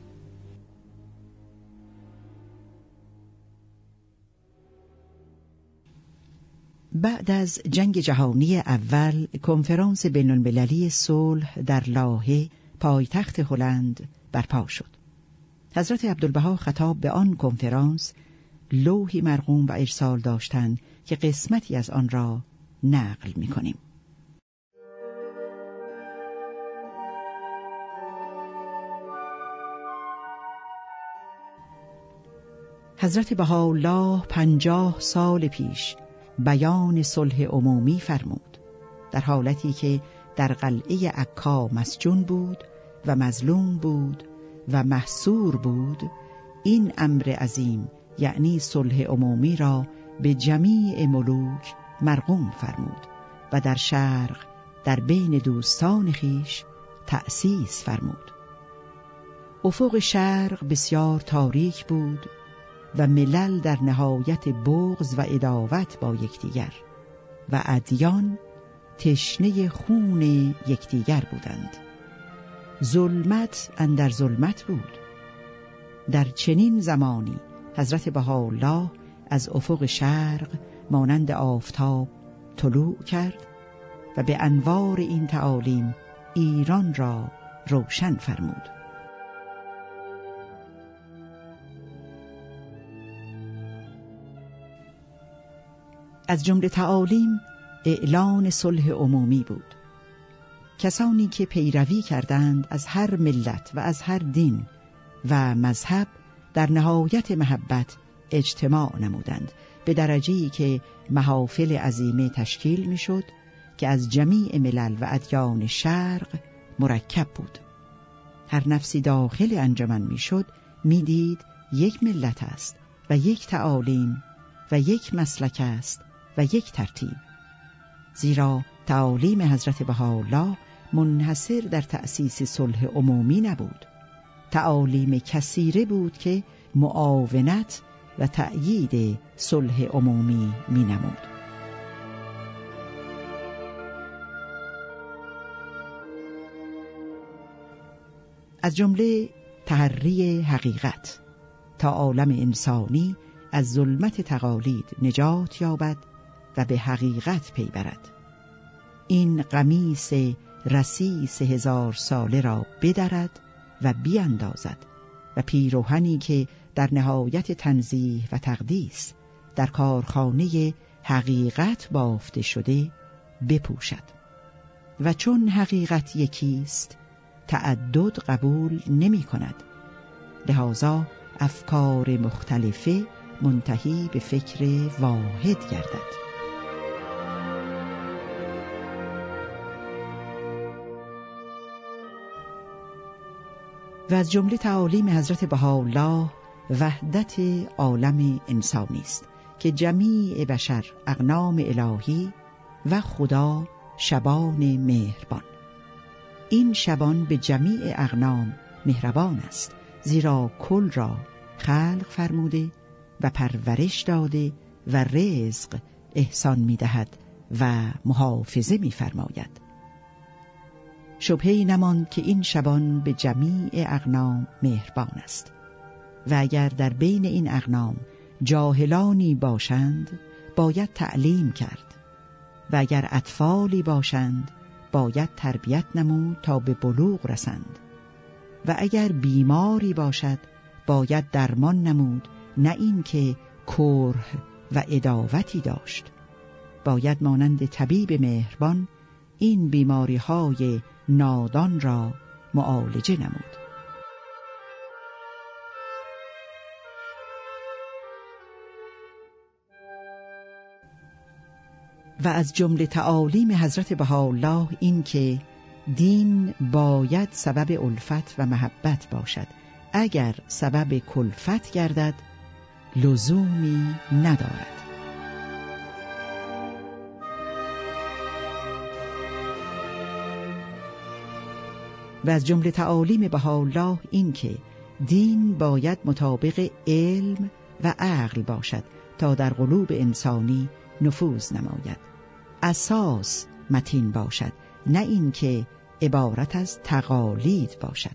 بعد از جنگ جهانی اول کنفرانس بین المللی صلح در لاهه پایتخت هلند برپا شد. حضرت عبدالبها خطاب به آن کنفرانس لوحی مرقوم و ارسال داشتند که قسمتی از آن را نقل می‌کنیم. حضرت بهاءالله پنجاه سال پیش بیان صلح عمومی فرمود، در حالتی که در قلعه عکا مسجون بود و مظلوم بود و محصور بود. این امر عظیم یعنی صلح عمومی را به جمیع ملوک مرقوم فرمود و در شرق در بین دوستان خیش تأسیس فرمود. افق شرق بسیار تاریک بود و ملل در نهایت بغض و عداوت با یکدیگر و ادیان تشنه خون یکدیگر بودند. ظلمت اندر ظلمت بود. در چنین زمانی حضرت بهاءالله از افق شرق مانند آفتاب طلوع کرد و به انوار این تعالیم ایران را روشن فرمود. از جمله تعالیم اعلان صلح عمومی بود. کسانی که پیروی کردند از هر ملت و از هر دین و مذهب در نهایت محبت اجتماع نمودند، به درجه‌ای که محافل عظیمه تشکیل می‌شد که از جمیع ملل و ادیان شرق مرکب بود. هر نفسی داخل انجمن می‌شد می‌دید یک ملت است و یک تعالیم و یک مسلک است و یک ترتیب. زیرا تعالیم حضرت بهاءالله منحصر در تأسیس صلح عمومی نبود. تعالیم کثیره بود که معاونت و تأیید صلح عمومی می نمود. از جمله تحری حقیقت تا عالم انسانی از ظلمت تقالید نجات یابد و به حقیقت پی برد. این قمیص رسیس هزار ساله را بدرد و بیاندازد و پیراهنی که در نهایت تنزیه و تقدیس در کارخانه حقیقت بافته شده بپوشد. و چون حقیقت یکیست، تعدد قبول نمی کند. لذا افکار مختلفه منتهی به فکر واحد گردد. و از جمله تعالیم حضرت بهاءالله وحدت عالم انسانی است که جمیع بشر اقنام الهی و خدا شبان مهربان. این شبان به جمیع اقنام مهربان است، زیرا کل را خلق فرموده و پرورش داده و رزق احسان می دهد و محافظه می فرماید. شبهه‌ای نماند که این شبان به جمیع اقنام مهربان است و اگر در بین این اقنام جاهلانی باشند باید تعلیم کرد و اگر اطفالی باشند باید تربیت نمود تا به بلوغ رسند و اگر بیماری باشد باید درمان نمود، نه این که کره و عداوتی داشت. باید مانند طبیب مهربان این بیماری های نادان را معالجه نمود. و از جمله تعالیم حضرت بهاءالله این که دین باید سبب الفت و محبت باشد. اگر سبب کلفت گردد لزومی ندارد. و از جمله تعالیم بهاءالله این که دین باید مطابق علم و عقل باشد تا در قلوب انسانی نفوذ نماید. اساس متین باشد، نه این که عبارت از تقالید باشد.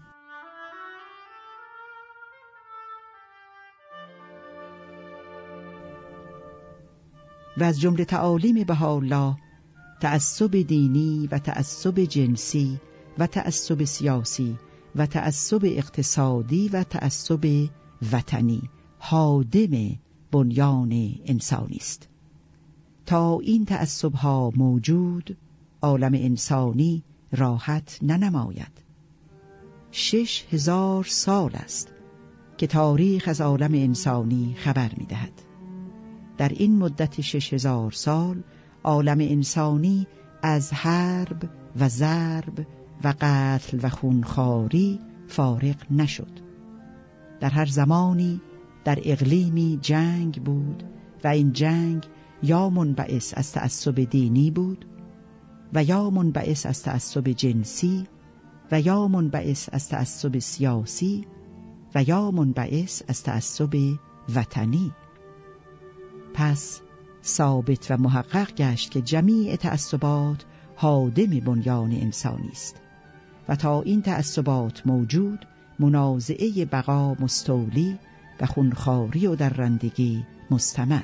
و از جمله تعالیم بهاءالله تعصب دینی و تعصب جنسی و تعصب سیاسی و تعصب اقتصادی و تعصب وطنی هادم بنیان انسانی است. تا این تعصب‌ها موجود، عالم انسانی راحت ننماید. شش هزار سال است که تاریخ از عالم انسانی خبر می‌دهد. در این مدت شش هزار سال عالم انسانی از حرب و ضرب و قتل و خونخواری فارغ نشد. در هر زمانی در اقلیمی جنگ بود و این جنگ یا منبعث از تعصب دینی بود و یا منبعث از تعصب جنسی و یا منبعث از تعصب سیاسی و یا منبعث از تعصب وطنی. پس ثابت و محقق گشت که جمیع تعصبات هادم بنیان انسانی است و تا این تعصبات موجود، منازعه بقا مستولی و خونخواری و درندگی مستمر.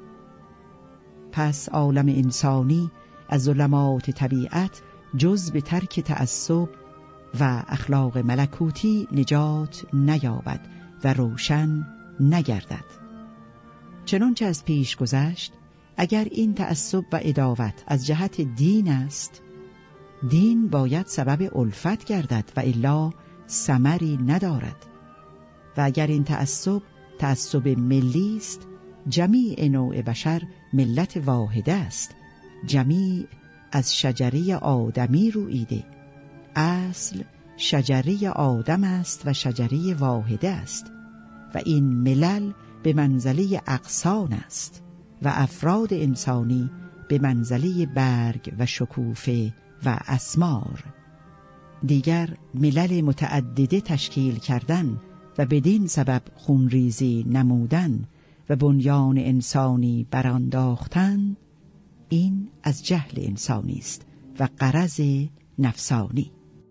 پس عالم انسانی از ظلمات طبیعت جز به ترک تعصب و اخلاق ملکوتی نجات نیابد و روشن نگردد. چنانچه از پیش گذشت، اگر این تعصب و عداوت از جهت دین است، دین باید سبب الفت گردد و الا ثمری ندارد. و اگر این تعصب تعصب ملی است، جمیع نوع بشر ملت واحده است. جمیع از شجره آدمی رویده. اصل شجره آدم است و شجره واحده است و این ملل به منزله اغصان است و افراد انسانی به منزله برگ و شکوفه و اسمار. دیگر ملل متعدده تشکیل کردن و بدین سبب خونریزی نمودن و بنیان انسانی برانداختن، این از جهل انسانی است و غرض نفسانی.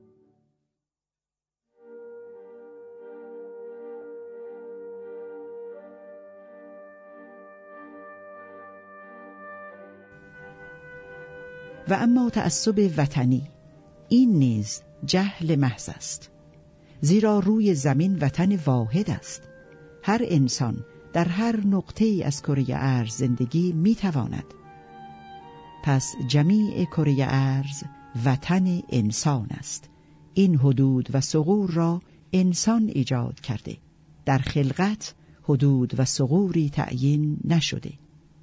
و اما تعصب وطنی، این نیز جهل محض است، زیرا روی زمین وطن واحد است. هر انسان در هر نقطه‌ای از کره ارض زندگی می‌تواند. پس جمیع کره ارض وطن انسان است. این حدود و ثغور را انسان ایجاد کرده. در خلقت حدود و ثغوری تعیین نشده.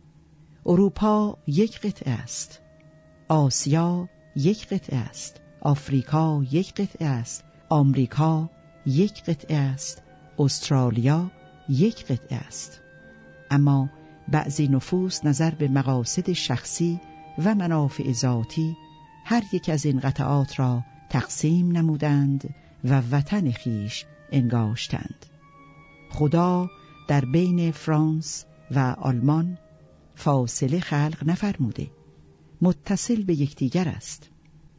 اروپا یک قطعه است، آسیا یک قطعه است، آفریقا یک قطعه است، آمریکا یک قطعه است، استرالیا یک قطعه است. اما بعضی نفوس نظر به مقاصد شخصی و منافع ذاتی هر یک از این قطعات را تقسیم نمودند و وطن خیش انگاشتند. خدا در بین فرانس و آلمان فاصله خلق نفرموده، متصل به یکدیگر است.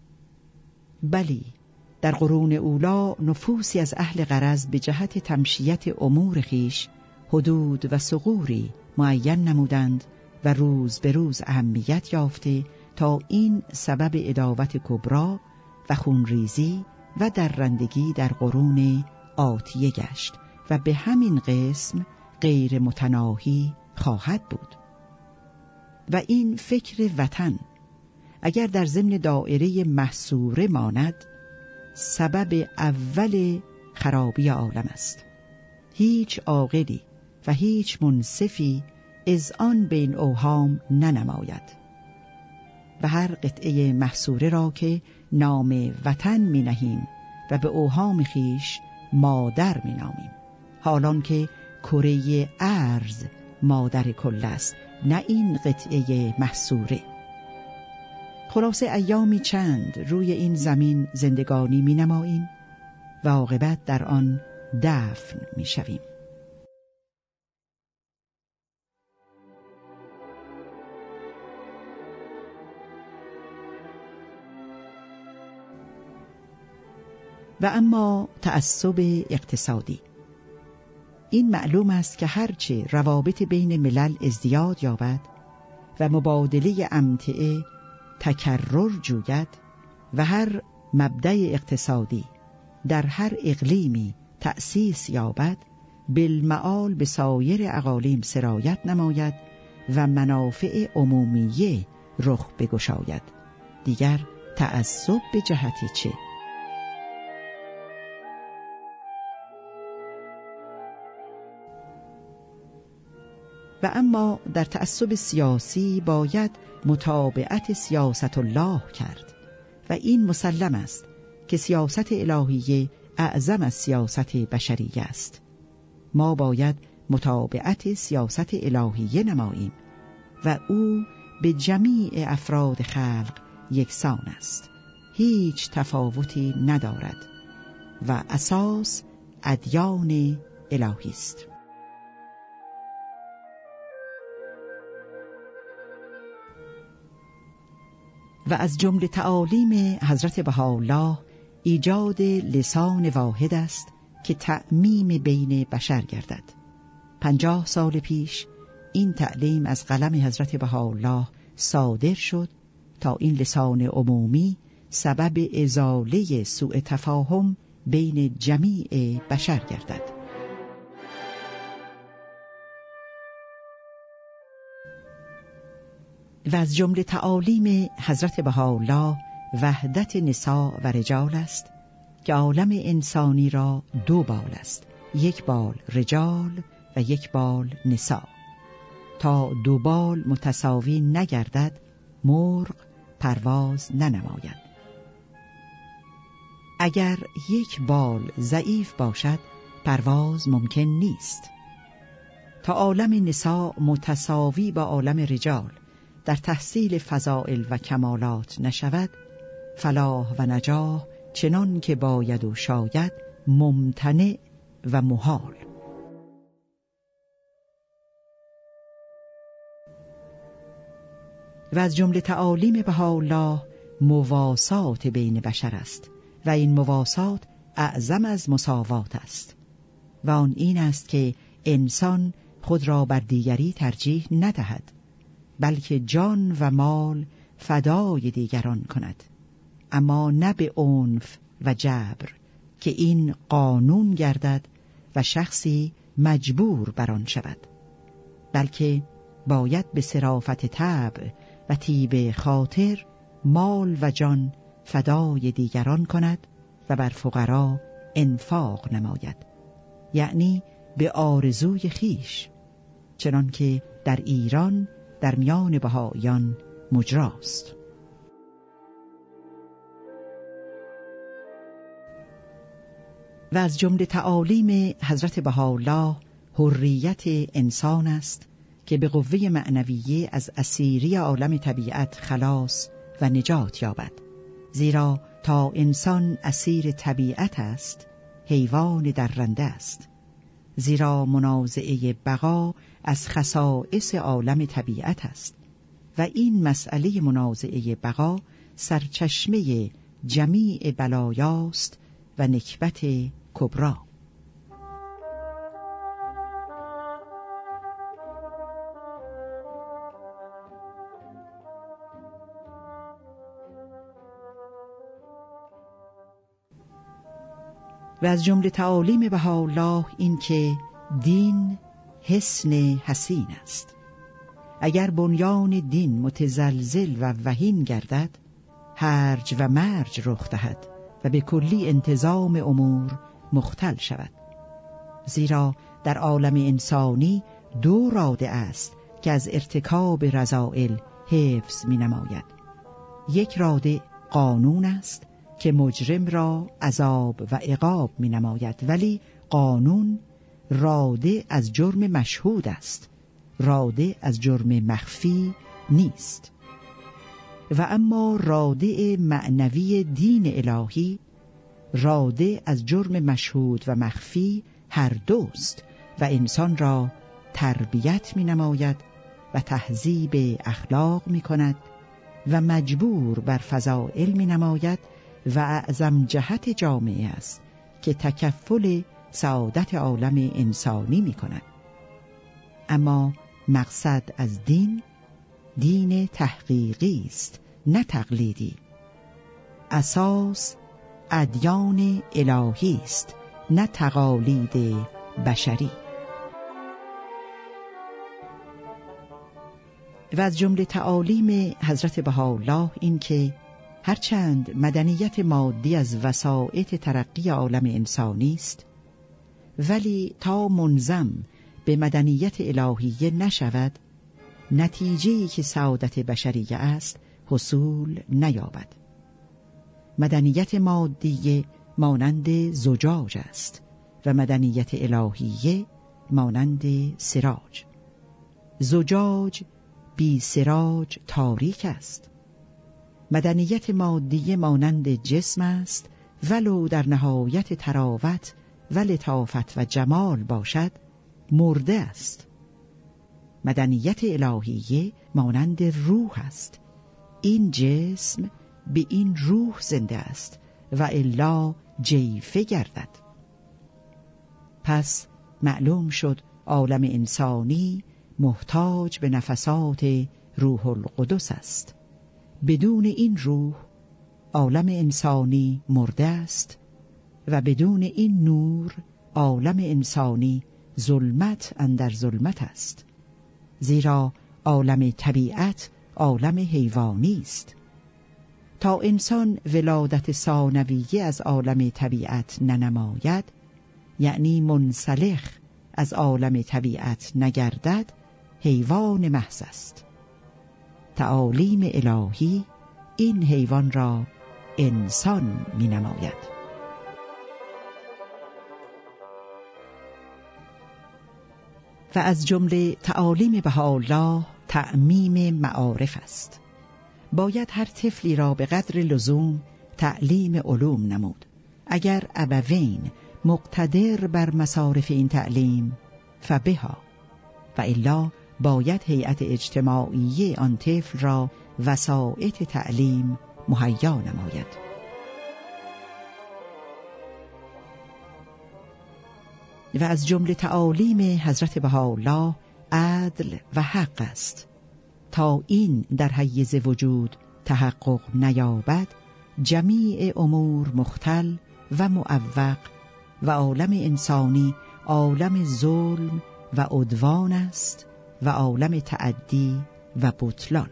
بلی، در قرون اولا نفوسی از اهل غرض به جهت تمشیت امور خیش حدود و ثغوری معین نمودند و روز به روز اهمیت یافته تا این سبب عداوت کبرا و خونریزی و درندگی در قرون آتیه گشت و به همین قسم غیر متناهی خواهد بود. و این فکر وطن اگر در ضمن دایره محصوره ماند، سبب اول خرابی عالم است. هیچ عاقلی و هیچ منصفی از آن بین اوهام ننماید و هر قطعه محصوره را که نام وطن می نهیم و به اوهام خیش مادر می نامیم، حالان که کره ارض مادر کل است، نه این قطعه محصوره. خلاصه ایامی چند روی این زمین زندگانی می نماییم و عاقبت در آن دفن می شویم. و اما تعصب اقتصادی، این معلوم است که هرچه روابط بین ملل ازدیاد یابد و مبادله امتعه تکرر جوید و هر مبدأ اقتصادی در هر اقلیمی تأسیس یابد، بالمعال به سایر اقالیم سرایت نماید و منافع عمومیه رخ بگشاید. دیگر تعصب به جهتی چه؟ و اما در تعصب سیاسی باید متابعت سیاست الله کرد و این مسلم است که سیاست الهیه اعظم از سیاست بشریه است. ما باید متابعت سیاست الهیه نماییم و او به جمیع افراد خلق یکسان است، هیچ تفاوتی ندارد و اساس ادیان الهی است. و از جمله تعالیم حضرت بهاءالله ایجاد لسان واحد است که تعمیم بین بشر گردد. پنجاه سال پیش این تعلیم از قلم حضرت بهاءالله صادر شد تا این لسان عمومی سبب ازاله سوء تفاهم بین جمیع بشر گردد. و از جمله تعالیم حضرت بهاءالله وحدت نساء و رجال است که عالم انسانی را دو بال است، یک بال رجال و یک بال نساء. تا دو بال متساوی نگردد مرغ پرواز ننماید. اگر یک بال ضعیف باشد پرواز ممکن نیست. تا عالم نساء متساوی با عالم رجال در تحصیل فضائل و کمالات نشود، فلاح و نجاح چنان که باید و شاید ممتنع و محال. و از جمله تعالیم بهاءالله مواسات بین بشر است و این مواسات اعظم از مساوات است و آن این است که انسان خود را بر دیگری ترجیح ندهد، بلکه جان و مال فدای دیگران کند، اما نه به عنف و جبر که این قانون گردد و شخصی مجبور بر آن شود، بلکه باید به صرافت طبع و طیب خاطر مال و جان فدای دیگران کند و بر فقرا انفاق نماید، یعنی به آرزوی خیش، چنان که در ایران در میان بهائیان مجراست. و از جمله تعالیم حضرت بهاءالله حریت انسان است که به قوه معنویه از اسیری عالم طبیعت خلاص و نجات یابد، زیرا تا انسان اسیر طبیعت است حیوان درنده است، زیرا منازعه بقا از خصائص عالم طبیعت است و این مسئله منازعه بقا سرچشمه جمیع بلایاست و نکبت کبرا. و از جمله تعالیم بهاءالله این که دین حصن حصین است. اگر بنیان دین متزلزل و وهین گردد، هرج و مرج رخ دهد و به کلی انتظام امور مختل شود، زیرا در عالم انسانی دو راده است که از ارتکاب رذائل حفظ می نماید. یک راده قانون است که مجرم را عذاب و عقاب می نماید، ولی قانون راده از جرم مشهود است، راده از جرم مخفی نیست. و اما راده معنوی دین الهی راده از جرم مشهود و مخفی هر دوست و انسان را تربیت می نماید و تهذیب اخلاق می کند و مجبور بر فضائل می نماید و اعظم جهت جامعه است که تکفل سعادت عالم انسانی می کند. اما مقصد از دین دین تحقیقی است، نه تقلیدی. اساس ادیان الهی است، نه تقالید بشری. و از جمله تعالیم حضرت بهاءالله این که هرچند مدنیت مادی از وسائط ترقی عالم انسانی است، ولی تا منظم به مدنیت الهیه نشود، نتیجه‌ای که سعادت بشریه است حصول نیابد. مدنیت مادیه مانند زجاج است و مدنیت الهیه مانند سراج. زجاج بی سراج تاریک است. مدنیت مادیه مانند جسم است، ولو در نهایت تراوت و لطافت و جمال باشد مرده است. مدنیت الهیه مانند روح است. این جسم به این روح زنده است و الا جیفه گردد. پس معلوم شد عالم انسانی محتاج به نفسات روح القدس است. بدون این روح عالم انسانی مرده است و بدون این نور عالم انسانی ظلمت اندر ظلمت است، زیرا عالم طبیعت عالم حیوانی است. تا انسان ولادت ثانویه از عالم طبیعت ننماید، یعنی منسلخ از عالم طبیعت نگردد، حیوان محض است. تعالیم الهی این حیوان را انسان می نماید. و از جمله تعالیم بهاءالله تعمیم معارف است. باید هر طفلی را به قدر لزوم تعلیم علوم نمود. اگر ابوین مقتدر بر مصارف این تعلیم فبها، و الا باید هیئت اجتماعی آن طفل را وسائط تعلیم مهیا نماید. و از جمله تعالیم حضرت بهاءالله عدل و حق است. تا این در حیز وجود تحقق نیابد، جمیع امور مختل و معوق و عالم انسانی عالم ظلم و عدوان است و عالم تعدی و بطلان.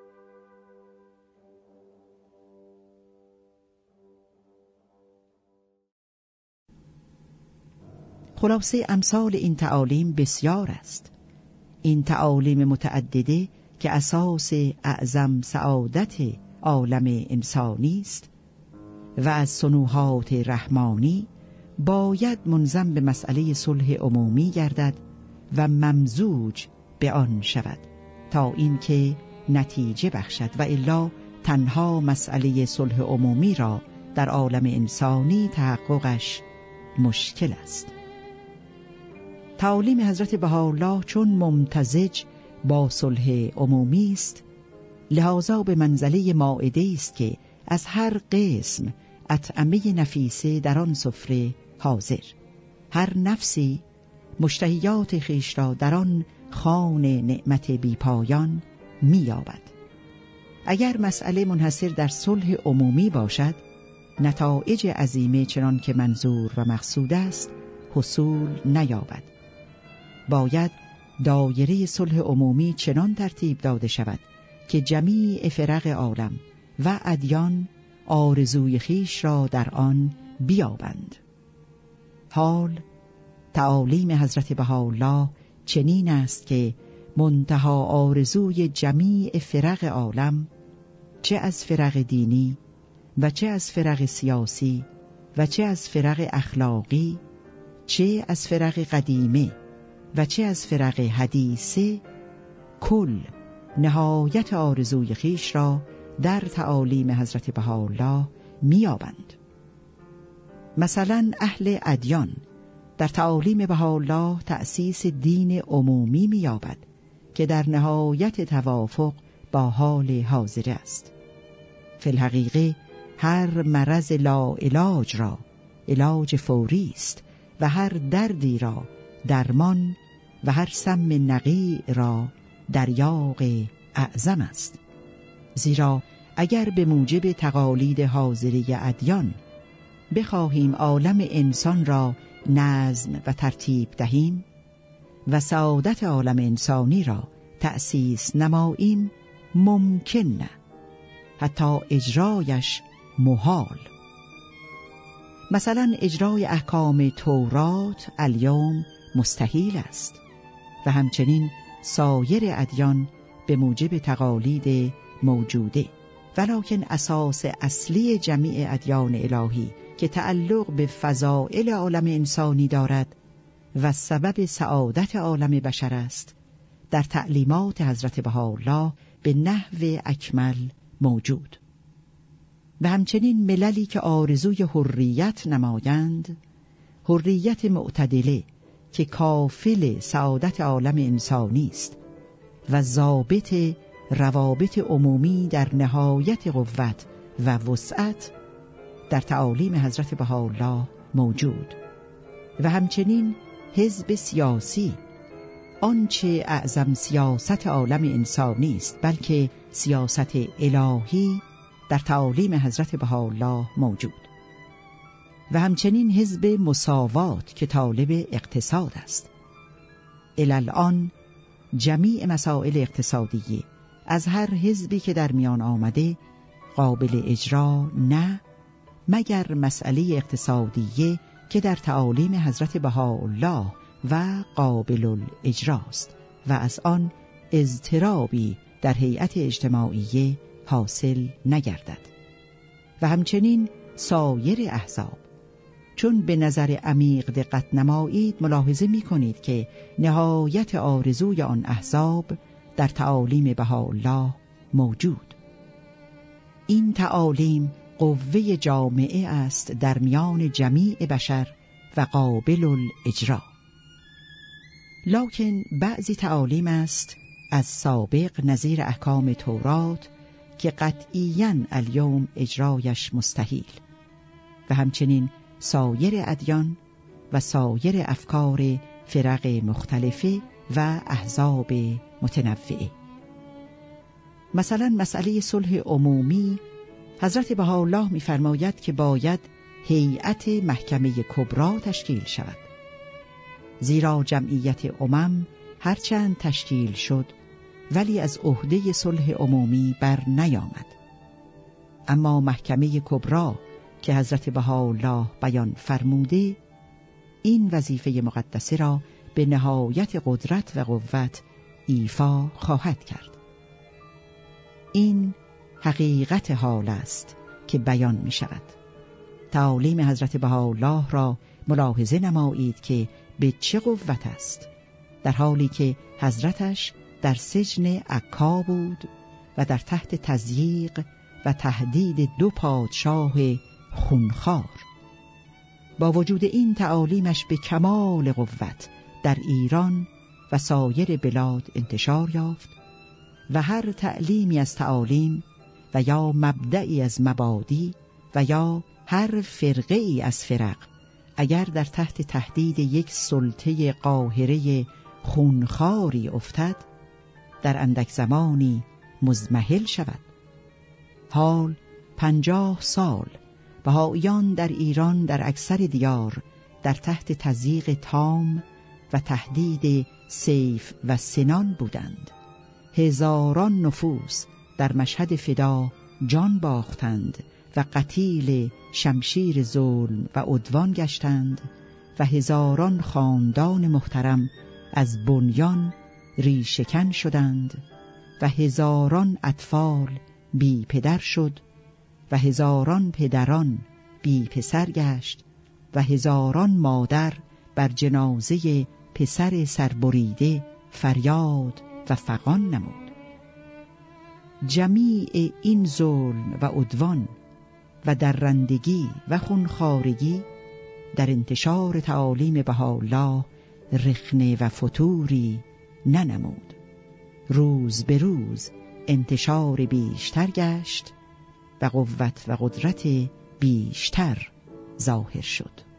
خلاصه امثال این تعالیم بسیار است. این تعالیم متعدده که اساس اعظم سعادت عالم انسانی است و از صنوحات رحمانی باید منضم به مسئله صلح عمومی گردد و ممزوج به آن شود تا اینکه نتیجه بخشد، و الا تنها مسئله صلح عمومی را در عالم انسانی تحققش مشکل است. تعالیم حضرت بهاءالله چون ممتزج با صلح عمومی است، لحاظا به منزله مائده است که از هر قسم اطعمه نفیسه در آن سفره حاضر، هر نفسی مشتهیات خویش را در آن خوان نعمت بیپایان می‌یابد. اگر مسئله منحصر در صلح عمومی باشد، نتایج عظیمه چنان که منظور و مقصود است حصول نیابد. باید دایره صلح عمومی چنان ترتیب داده شود که جمیع فرق عالم و ادیان آرزوی خویش را در آن بیابند. حال تعالیم حضرت بهاءالله چنین است که منتها آرزوی جمیع فرق عالم، چه از فرق دینی و چه از فرق سیاسی و چه از فرق اخلاقی، چه از فرق قدیمه و چه از فرق حدیثه، کل نهایت آرزوی خویش را در تعالیم حضرت بهاءالله می‌یابند. مثلا اهل ادیان در تعالیم بهاءالله تأسیس دین عمومی می‌یابد که در نهایت توافق با حال حاضر است. فی الحقیقه هر مرض لا علاج را علاج فوری است و هر دردی را درمان و هر سم نقیع را دریاغ اعظم است. زیرا اگر به موجب تقالید حاضره ادیان بخواهیم عالم انسان را نظم و ترتیب دهیم و سعادت عالم انسانی را تأسیس نماییم، ممکن نه، حتی اجرایش محال. مثلا اجرای احکام تورات الیوم مستحیل است و همچنین سایر ادیان به موجب تقالید موجوده، ولکن اساس اصلی جمیع ادیان الهی که تعلق به فضائل عالم انسانی دارد و سبب سعادت عالم بشر است، در تعلیمات حضرت بهاءالله به نحو اکمل موجود. و همچنین مللی که آرزوی حریت نمایند، حریت معتدله که کافل سعادت عالم انسانی است و ضابط روابط عمومی در نهایت قوت و وسعت، در تعالیم حضرت بهاءالله موجود. و همچنین حزب سیاسی، آنچه اعظم سیاست عالم انسانی است بلکه سیاست الهی، در تعالیم حضرت بهاءالله موجود. و همچنین حزب مساوات که طالب اقتصاد است. الان جمیع مسائل اقتصادیه از هر حزبی که در میان آمده قابل اجرا نه، مگر مسئله اقتصادیه که در تعالیم حضرت بهاءالله و قابل الاجراست و از آن اضطرابی در هیئت اجتماعیه حاصل نگردد. و همچنین سایر احزاب، چون به نظر عمیق دقت نمایید ملاحظه می کنید که نهایت آرزوی آن احزاب در تعالیم بهاءالله موجود. این تعالیم قوه جامعه است در میان جمیع بشر و قابل الاجرا. لکن بعضی تعالیم است از سابق نظیر احکام تورات که قطعیاً الیوم اجرایش مستحیل و همچنین سایر ادیان و سایر افکار فرق مختلفه و احزاب متنوعه. مثلا مسئله صلح عمومی، حضرت بهاءالله می‌فرماید که باید هیئت محکمه کبری تشکیل شود، زیرا جمعیت امم هرچند تشکیل شد ولی از عهده صلح عمومی بر نیامد. اما محکمه کبری که حضرت بهاءالله بیان فرموده این وظیفه مقدسه را به نهایت قدرت و قوت ایفا خواهد کرد. این حقیقت حال است که بیان می شود. تعالیم حضرت بهاءالله را ملاحظه نمایید که به چه قوت است، در حالی که حضرتش در سجن عکا بود و در تحت تضییق و تهدید دو پادشاه خونخوار. با وجود این تعالیمش به کمال قوت در ایران و سایر بلاد انتشار یافت و هر تعلیمی از تعالیم و یا مبدعی از مبادی و یا هر فرقه ای از فرق اگر در تحت تهدید یک سلطه قاهره خونخواری افتد، در اندک زمانی مضمحل شود. حال پنجاه سال بهائیان در ایران در اکثر دیار در تحت تضییق تام و تهدید سیف و سنان بودند. هزاران نفوس در مشهد فدا جان باختند و قتیل شمشیر ظلم و عدوان گشتند و هزاران خاندان محترم از بنیان ریشه‌کن شدند و هزاران اطفال بی پدر شد و هزاران پدران بی پسر گشت و هزاران مادر بر جنازه پسر سربریده فریاد و فغان نمود. جمیع این ظلم و عدوان و درندگی و خونخوارگی در انتشار تعالیم بهاءالله رخنه و فتوری ننمود. روز به روز انتشار بیشتر گشت و قوت و قدرت بیشتر ظاهر شد.